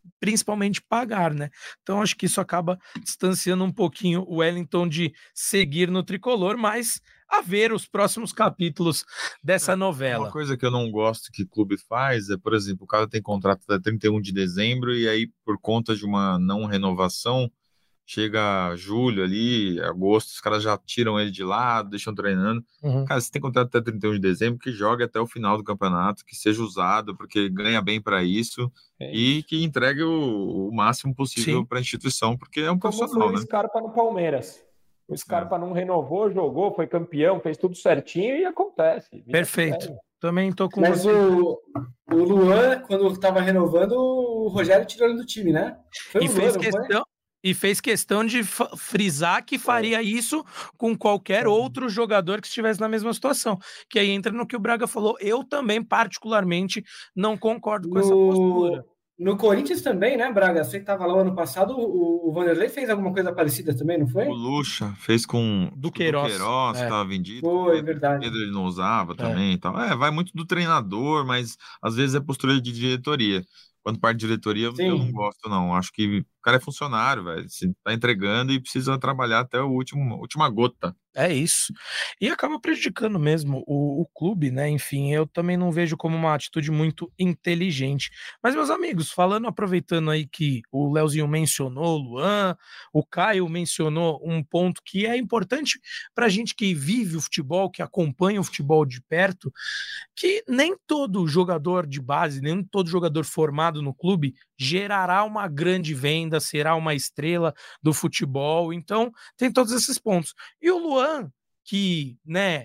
principalmente pagar, né? Então acho que isso acaba distanciando um pouquinho o Wellington de seguir no tricolor, mas a ver os próximos capítulos dessa novela. Uma coisa que eu não gosto que o clube faz é, por exemplo, o cara tem contrato até 31 de dezembro e aí, por conta de uma não renovação, chega julho ali, agosto, os caras já tiram ele de lado, deixam treinando. Cara, se tem contrato até 31 de dezembro, que jogue até o final do campeonato, que seja usado, porque ganha bem para isso, e que entregue o máximo possível para a instituição, porque é um profissional, né? Como foi o Scarpa no Palmeiras. O Scarpa não renovou, jogou, foi campeão, fez tudo certinho e acontece. Perfeito. Também tô com Mas você. o Luan, quando estava renovando, o Rogério tirou ele do time, né? Foi o Luan, E fez questão de frisar que faria isso com qualquer outro jogador que estivesse na mesma situação. Que aí entra no que o Braga falou. Eu também, particularmente, não concordo com essa postura. No Corinthians também, né, Braga? Você que estava lá ano passado, o Vanderlei fez alguma coisa parecida também, não foi? O Lucha fez com do Queiroz, que estava vendido. Foi, verdade. Pedro ele não usava também e tal. Vai muito do treinador, mas às vezes é postura de diretoria. Quando parte de diretoria, eu não gosto, não. Acho que o cara é funcionário, velho. Se tá entregando e precisa trabalhar até a última gota. É isso. E acaba prejudicando mesmo o clube, né? Enfim, eu também não vejo como uma atitude muito inteligente. Mas, meus amigos, aproveitando aí que o Leozinho mencionou o Luan, o Caio mencionou um ponto que é importante pra gente que vive o futebol, que acompanha o futebol de perto, que nem todo jogador de base, nem todo jogador formado no clube gerará uma grande venda, será uma estrela do futebol. Então, tem todos esses pontos. E o Luan, que, né,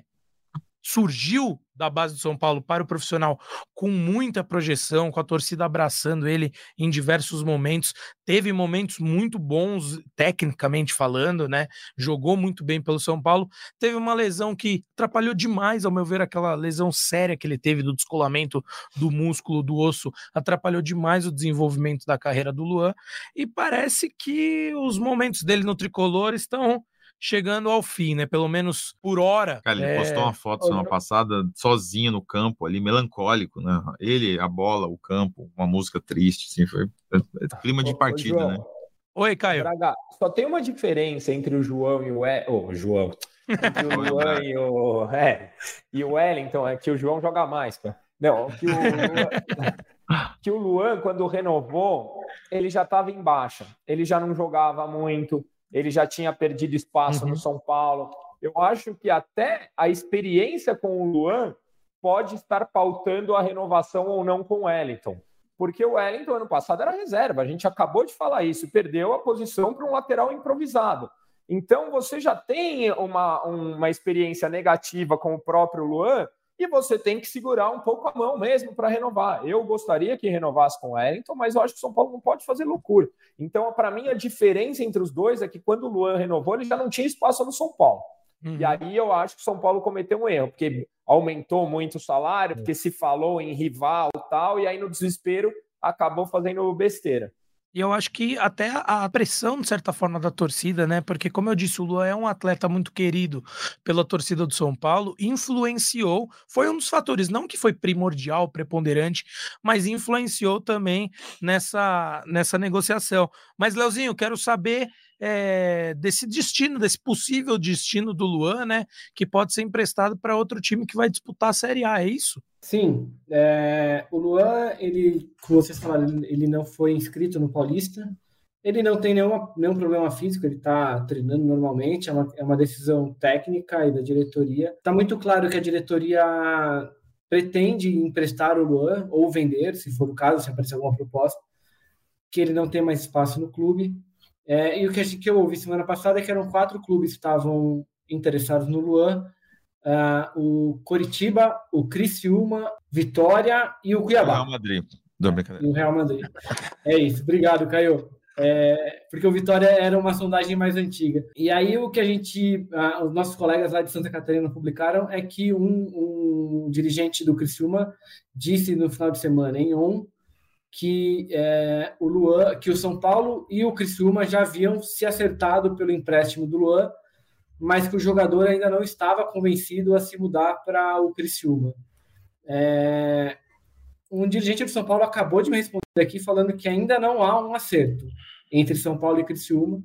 surgiu da base do São Paulo para o profissional com muita projeção, com a torcida abraçando ele em diversos momentos, teve momentos muito bons, tecnicamente falando, né, jogou muito bem pelo São Paulo, teve uma lesão que atrapalhou demais, ao meu ver, aquela lesão séria que ele teve do descolamento do músculo, do osso, atrapalhou demais o desenvolvimento da carreira do Luan, e parece que os momentos dele no tricolor estão chegando ao fim, né? Pelo menos por hora. Cara, ele postou uma foto semana passada, sozinho no campo ali, melancólico, né? Ele, a bola, o campo, uma música triste, assim, foi clima de partida, João, né? Oi, Caio. Braga, só tem uma diferença entre o João e o João. Entre o Luan e o Wellington, é que o João joga mais, cara. Não, que o Luan, quando renovou, ele já estava em baixa. Ele já não jogava muito. Ele já tinha perdido espaço no São Paulo. Eu acho que até a experiência com o Luan pode estar pautando a renovação ou não com o Wellington. Porque o Wellington, ano passado, era reserva. A gente acabou de falar isso. Perdeu a posição para um lateral improvisado. Então, você já tem uma experiência negativa com o próprio Luan e você tem que segurar um pouco a mão mesmo para renovar. Eu gostaria que renovasse com o Wellington, mas eu acho que o São Paulo não pode fazer loucura. Então, para mim, a diferença entre os dois é que quando o Luan renovou, ele já não tinha espaço no São Paulo. E aí eu acho que o São Paulo cometeu um erro, porque aumentou muito o salário, porque se falou em rival e tal, e aí no desespero acabou fazendo besteira. E eu acho que até a pressão, de certa forma, da torcida, né? Porque, como eu disse, o Luan é um atleta muito querido pela torcida do São Paulo, influenciou, foi um dos fatores, não que foi primordial, preponderante, mas influenciou também nessa negociação. Mas, Leozinho, quero saber desse destino, desse possível destino do Luan, né? Que pode ser emprestado para outro time que vai disputar a Série A, é isso? Sim, o Luan, ele, como vocês falaram, ele não foi inscrito no Paulista, ele não tem nenhum problema físico, ele está treinando normalmente, é uma decisão técnica e da diretoria. Está muito claro que a diretoria pretende emprestar o Luan, ou vender, se for o caso, se aparecer alguma proposta, que ele não tem mais espaço no clube. E o que eu ouvi semana passada é que eram 4 clubes que estavam interessados no Luan, o Coritiba, o Criciúma, Vitória e o Cuiabá. O Real Madrid. E o Real Madrid. É isso. Obrigado, Caio. Porque o Vitória era uma sondagem mais antiga. E aí o que os nossos colegas lá de Santa Catarina publicaram é que um dirigente do Criciúma disse no final de semana em ON que o Luan, que o São Paulo e o Criciúma já haviam se acertado pelo empréstimo do Luan, mas que o jogador ainda não estava convencido a se mudar para o Criciúma. um dirigente do São Paulo acabou de me responder aqui falando que ainda não há um acerto entre São Paulo e Criciúma,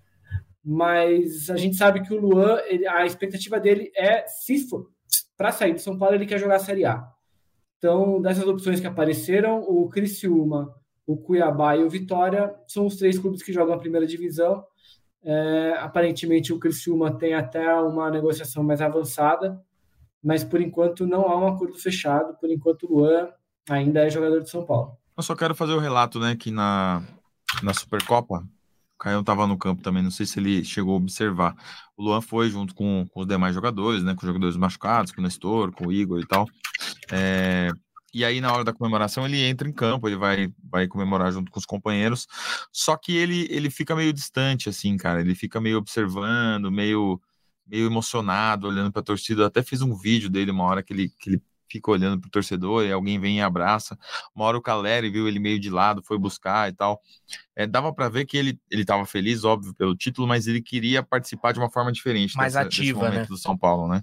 mas a gente sabe que o Luan, a expectativa dele é, se for para sair do São Paulo, ele quer jogar a Série A. Então, dessas opções que apareceram, o Criciúma, o Cuiabá e o Vitória são os 3 clubes que jogam a primeira divisão. Aparentemente, o Criciúma tem até uma negociação mais avançada, mas, por enquanto, não há um acordo fechado. Por enquanto, o Luan ainda é jogador de São Paulo. Eu só quero fazer o relato, né, que na Supercopa, o Caio estava no campo também, não sei se ele chegou a observar. O Luan foi junto com os demais jogadores, né, com os jogadores machucados, com o Nestor, com o Igor e tal. E aí, na hora da comemoração, ele entra em campo, ele vai comemorar junto com os companheiros, só que ele fica meio distante, assim, cara, ele fica meio observando, meio emocionado, olhando para a torcida. Eu até fiz um vídeo dele uma hora que ele fica olhando pro torcedor e alguém vem e abraça. Uma hora o Caleri viu ele meio de lado, foi buscar e tal. Dava para ver que ele estava feliz, óbvio, pelo título, mas ele queria participar de uma forma diferente. Mais ativa, desse momento, né? do São Paulo, né?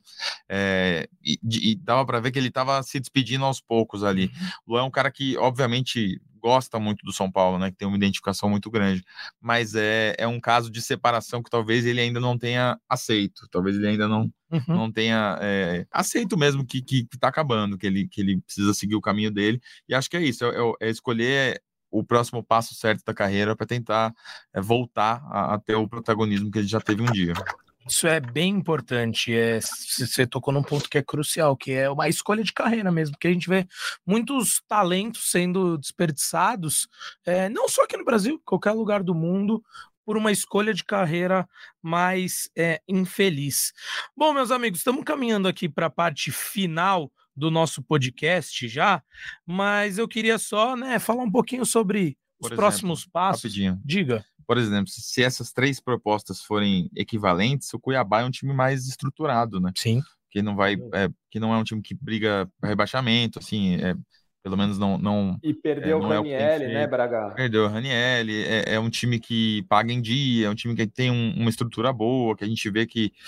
E dava para ver que ele estava se despedindo aos poucos ali. O Luan é um cara que, obviamente, gosta muito do São Paulo, né? Que tem uma identificação muito grande. Mas é um caso de separação que talvez ele ainda não tenha aceito. Talvez ele ainda não tenha aceito mesmo que tá acabando, que ele precisa seguir o caminho dele. E acho que é isso, é escolher o próximo passo certo da carreira para tentar voltar a ter o protagonismo que ele já teve um dia. Isso é bem importante. Você tocou num ponto que é crucial, que é uma escolha de carreira mesmo, porque a gente vê muitos talentos sendo desperdiçados, não só aqui no Brasil, em qualquer lugar do mundo, por uma escolha de carreira mais infeliz. Bom, meus amigos, estamos caminhando aqui para a parte final do nosso podcast já, mas eu queria só, falar um pouquinho sobre os próximos passos. Rapidinho. Diga. Por exemplo, se essas 3 propostas forem equivalentes, o Cuiabá é um time mais estruturado, né? Sim. Que não é um time que briga para rebaixamento, assim, pelo menos não. E perdeu o Ranieri, né, Braga? Perdeu o Ranieri, é um time que paga em dia, é um time que tem uma estrutura boa, que a gente vê que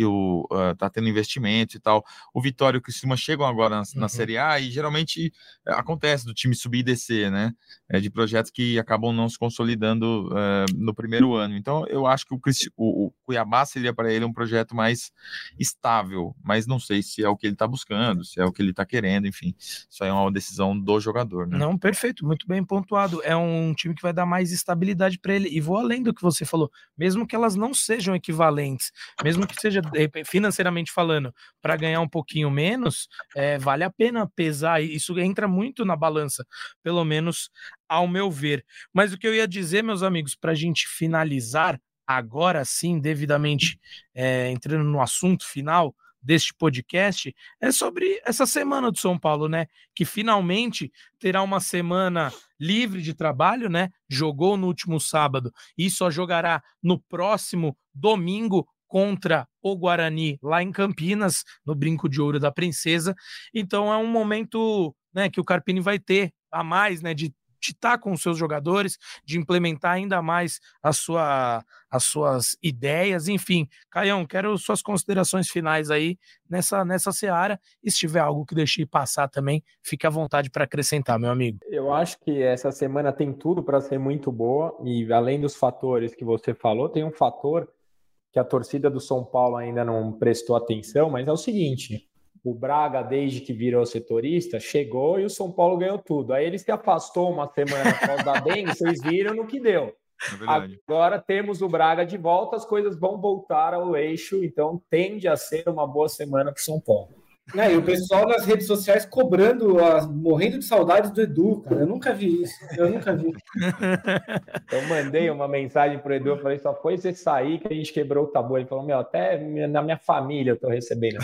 tá tendo investimento e tal. O Vitória e o Criciúma chegam agora na Série A e geralmente acontece do time subir e descer, né? De projetos que acabam não se consolidando no primeiro ano. Então, eu acho que o Cuiabá seria para ele um projeto mais estável, mas não sei se é o que ele está buscando, se é o que ele está querendo, enfim. Isso aí é uma decisão do jogador, né? Não, perfeito, muito bem pontuado. É um time que vai dar mais estabilidade para ele. E vou além do que você falou, mesmo que elas não sejam equivalentes, mesmo que seja financeiramente falando, para ganhar um pouquinho menos, vale a pena pesar. Isso entra muito na balança, pelo menos ao meu ver. Mas o que eu ia dizer, meus amigos, para a gente finalizar agora sim, devidamente entrando no assunto final deste podcast, é sobre essa semana do São Paulo, né? Que finalmente terá uma semana livre de trabalho, né? Jogou no último sábado e só jogará no próximo domingo contra o Guarani lá em Campinas, no Brinco de Ouro da Princesa. Então é um momento, né, que o Carpini vai ter a mais, né, de estar com os seus jogadores, de implementar ainda mais as suas ideias, enfim. Caião, quero suas considerações finais aí nessa seara, e se tiver algo que deixei passar também, fique à vontade para acrescentar, meu amigo. Eu acho que essa semana tem tudo para ser muito boa, e além dos fatores que você falou, tem um fator que a torcida do São Paulo ainda não prestou atenção, mas é o seguinte: o Braga, desde que virou setorista, chegou e o São Paulo ganhou tudo. Aí ele se afastou uma semana por causa da dengue, vocês viram no que deu. Agora temos o Braga de volta, as coisas vão voltar ao eixo, então tende a ser uma boa semana para o São Paulo. E o pessoal nas redes sociais cobrando, morrendo de saudades do Edu, cara. Eu nunca vi isso. Eu mandei uma mensagem pro Edu, eu falei, só foi você sair que a gente quebrou o tabu. Ele falou, até na minha família eu tô recebendo.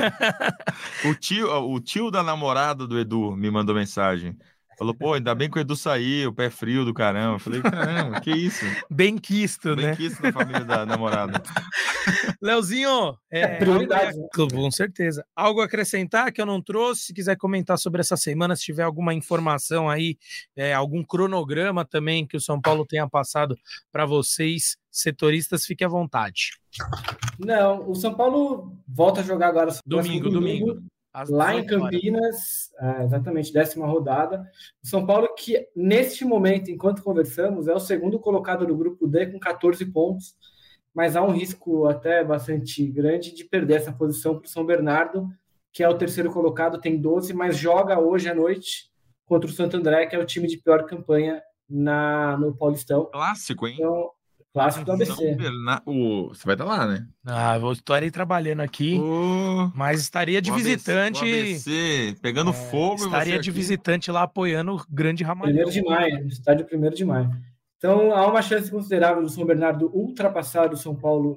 O tio da namorada do Edu me mandou mensagem. Falou, pô, ainda bem que o Edu saiu, pé frio do caramba. Eu falei, caramba, que isso? Benquisto, né? Benquisto na família da namorada. Leozinho, prioridade. Com certeza. Algo a acrescentar que eu não trouxe? Se quiser comentar sobre essa semana, se tiver alguma informação aí, algum cronograma também que o São Paulo tenha passado para vocês, setoristas, fique à vontade. Não, o São Paulo volta a jogar agora domingo. lá em Campinas, exatamente, 10ª rodada. O São Paulo, que neste momento, enquanto conversamos, é o segundo colocado do grupo D com 14 pontos, mas há um risco até bastante grande de perder essa posição para o São Bernardo, que é o terceiro colocado, tem 12, mas joga hoje à noite contra o Santo André, que é o time de pior campanha no Paulistão. Clássico, hein? Então, clássico do ABC. Você vai estar lá, né? Eu estarei trabalhando aqui, mas estaria de visitante. O ABC pegando fogo. Estaria de visitante lá apoiando o grande Ramalhão. 1º de maio, estádio 1º de maio. Então, há uma chance considerável do São Bernardo ultrapassar o São Paulo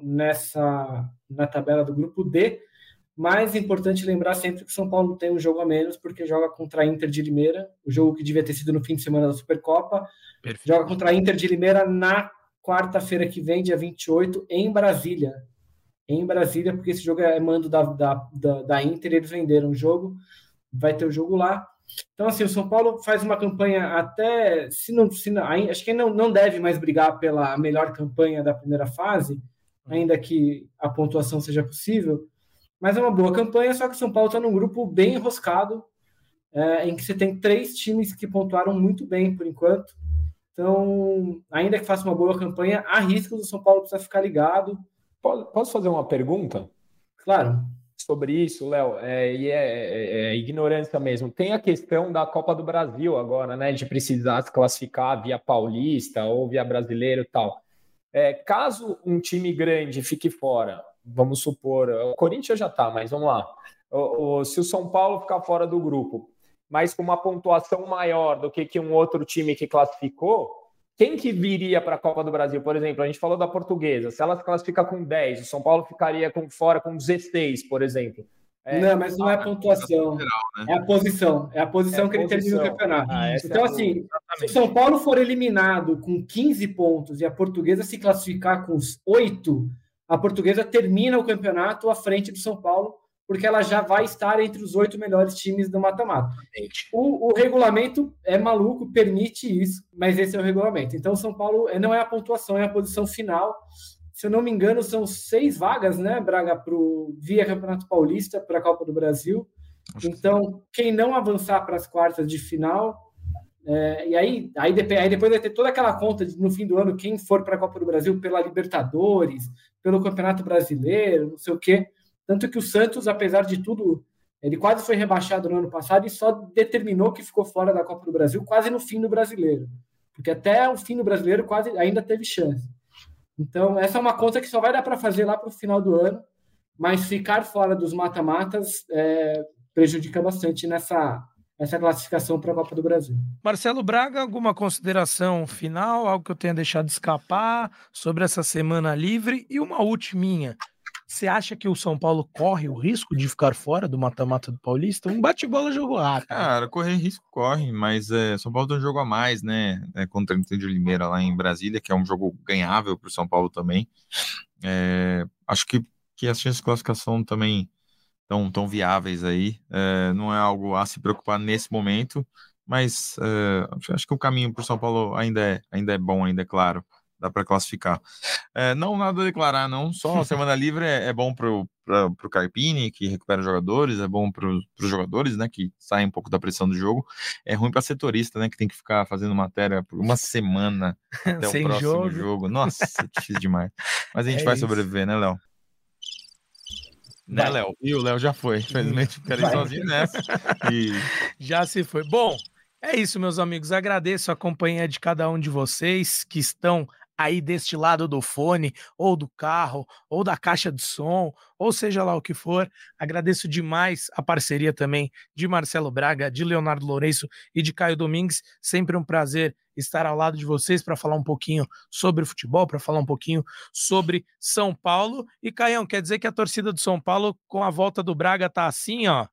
na tabela do grupo D, mas é importante lembrar sempre que o São Paulo tem um jogo a menos, porque joga contra a Inter de Limeira, o jogo que devia ter sido no fim de semana da Supercopa. Perfeito. Joga contra a Inter de Limeira na quarta-feira que vem, dia 28, em Brasília. Em Brasília, porque esse jogo é mando da Inter, eles venderam o jogo, vai ter o jogo lá. Então, assim, o São Paulo faz uma campanha até, acho que não deve mais brigar pela melhor campanha da primeira fase, ainda que a pontuação seja possível, mas é uma boa campanha, só que o São Paulo está num grupo bem enroscado, em que você tem 3 times que pontuaram muito bem por enquanto. Então, ainda que faça uma boa campanha, há riscos do São Paulo precisar ficar ligado. Posso fazer uma pergunta? Claro. Sobre isso, Léo, é ignorância mesmo. Tem a questão da Copa do Brasil agora, né? De precisar se classificar via Paulista ou via Brasileiro e tal. Caso um time grande fique fora, vamos supor, o Corinthians já está, mas vamos lá. Se o São Paulo ficar fora do grupo, mas com uma pontuação maior do que um outro time que classificou, quem que viria para a Copa do Brasil? Por exemplo, a gente falou da Portuguesa. Se ela se classifica com 10, o São Paulo ficaria fora com 16, por exemplo. Não, mas não é a pontuação. Geral, né? É a posição. É a posição que ele termina o campeonato. Então, assim, se o São Paulo for eliminado com 15 pontos e a Portuguesa se classificar com 8, a Portuguesa termina o campeonato à frente do São Paulo, porque ela já vai estar entre os 8 melhores times do mata-mata. O regulamento é maluco, permite isso, mas esse é o regulamento. Então, o São Paulo não é a pontuação, é a posição final. Se eu não me engano, são 6 vagas, né, Braga, via Campeonato Paulista para a Copa do Brasil. Então, quem não avançar para as quartas de final, e aí depois vai ter toda aquela conta no fim do ano, quem for para a Copa do Brasil pela Libertadores, pelo Campeonato Brasileiro, não sei o quê. Tanto que o Santos, apesar de tudo, ele quase foi rebaixado no ano passado e só determinou que ficou fora da Copa do Brasil quase no fim do Brasileiro. Porque até o fim do Brasileiro quase ainda teve chance. Então, essa é uma conta que só vai dar para fazer lá para o final do ano, mas ficar fora dos mata-matas prejudica bastante nessa classificação para a Copa do Brasil. Marcelo Braga, alguma consideração final, algo que eu tenha deixado escapar sobre essa semana livre? E uma ultiminha. Você acha que o São Paulo corre o risco de ficar fora do mata-mata do Paulista? Um bate-bola jogo rápido. Cara, correr risco corre, mas São Paulo tem um jogo a mais, né? Contra o Inter de Limeira lá em Brasília, que é um jogo ganhável para o São Paulo também. Acho que as chances de classificação também estão viáveis aí. Não é algo a se preocupar nesse momento, mas acho que o caminho para o São Paulo ainda é bom, ainda é claro. Dá para classificar. Não nada a declarar, não. Só a semana livre é bom pro Carpini, que recupera jogadores, é bom para os jogadores, né, que saem um pouco da pressão do jogo. É ruim para setorista, né, que tem que ficar fazendo matéria por uma semana até o próximo jogo. Nossa, é difícil demais. Mas a gente vai sobreviver, né, Léo? Né, Léo? E o Léo já foi. Infelizmente, ficarei sozinho nessa. Já se foi. Bom, é isso, meus amigos. Agradeço a companhia de cada um de vocês que estão aí deste lado do fone, ou do carro, ou da caixa de som, ou seja lá o que for. Agradeço demais a parceria também de Marcelo Braga, de Leonardo Lourenço e de Caio Domingues. Sempre um prazer estar ao lado de vocês para falar um pouquinho sobre futebol, para falar um pouquinho sobre São Paulo. E, Caião, quer dizer que a torcida do São Paulo, com a volta do Braga, tá assim, ó?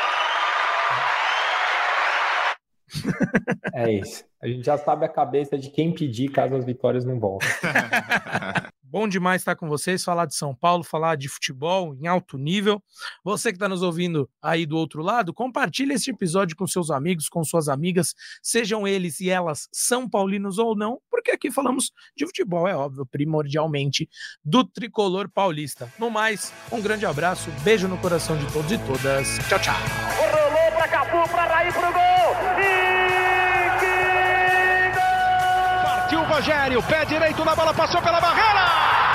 É isso. A gente já sabe a cabeça de quem pedir caso as vitórias não voltem. Bom demais estar com vocês, falar de São Paulo, falar de futebol em alto nível. Você que está nos ouvindo aí do outro lado, compartilhe esse episódio com seus amigos, com suas amigas, sejam eles e elas são paulinos ou não, porque porque aqui falamos de futebol, é óbvio, primordialmente do tricolor paulista. No mais, um grande abraço, beijo no coração de todos e todas. Tchau, tchau. Rolou pra Cafu, pra Raí, pro gol. E que gol! Partiu o Rogério, pé direito na bola, passou pela barreira.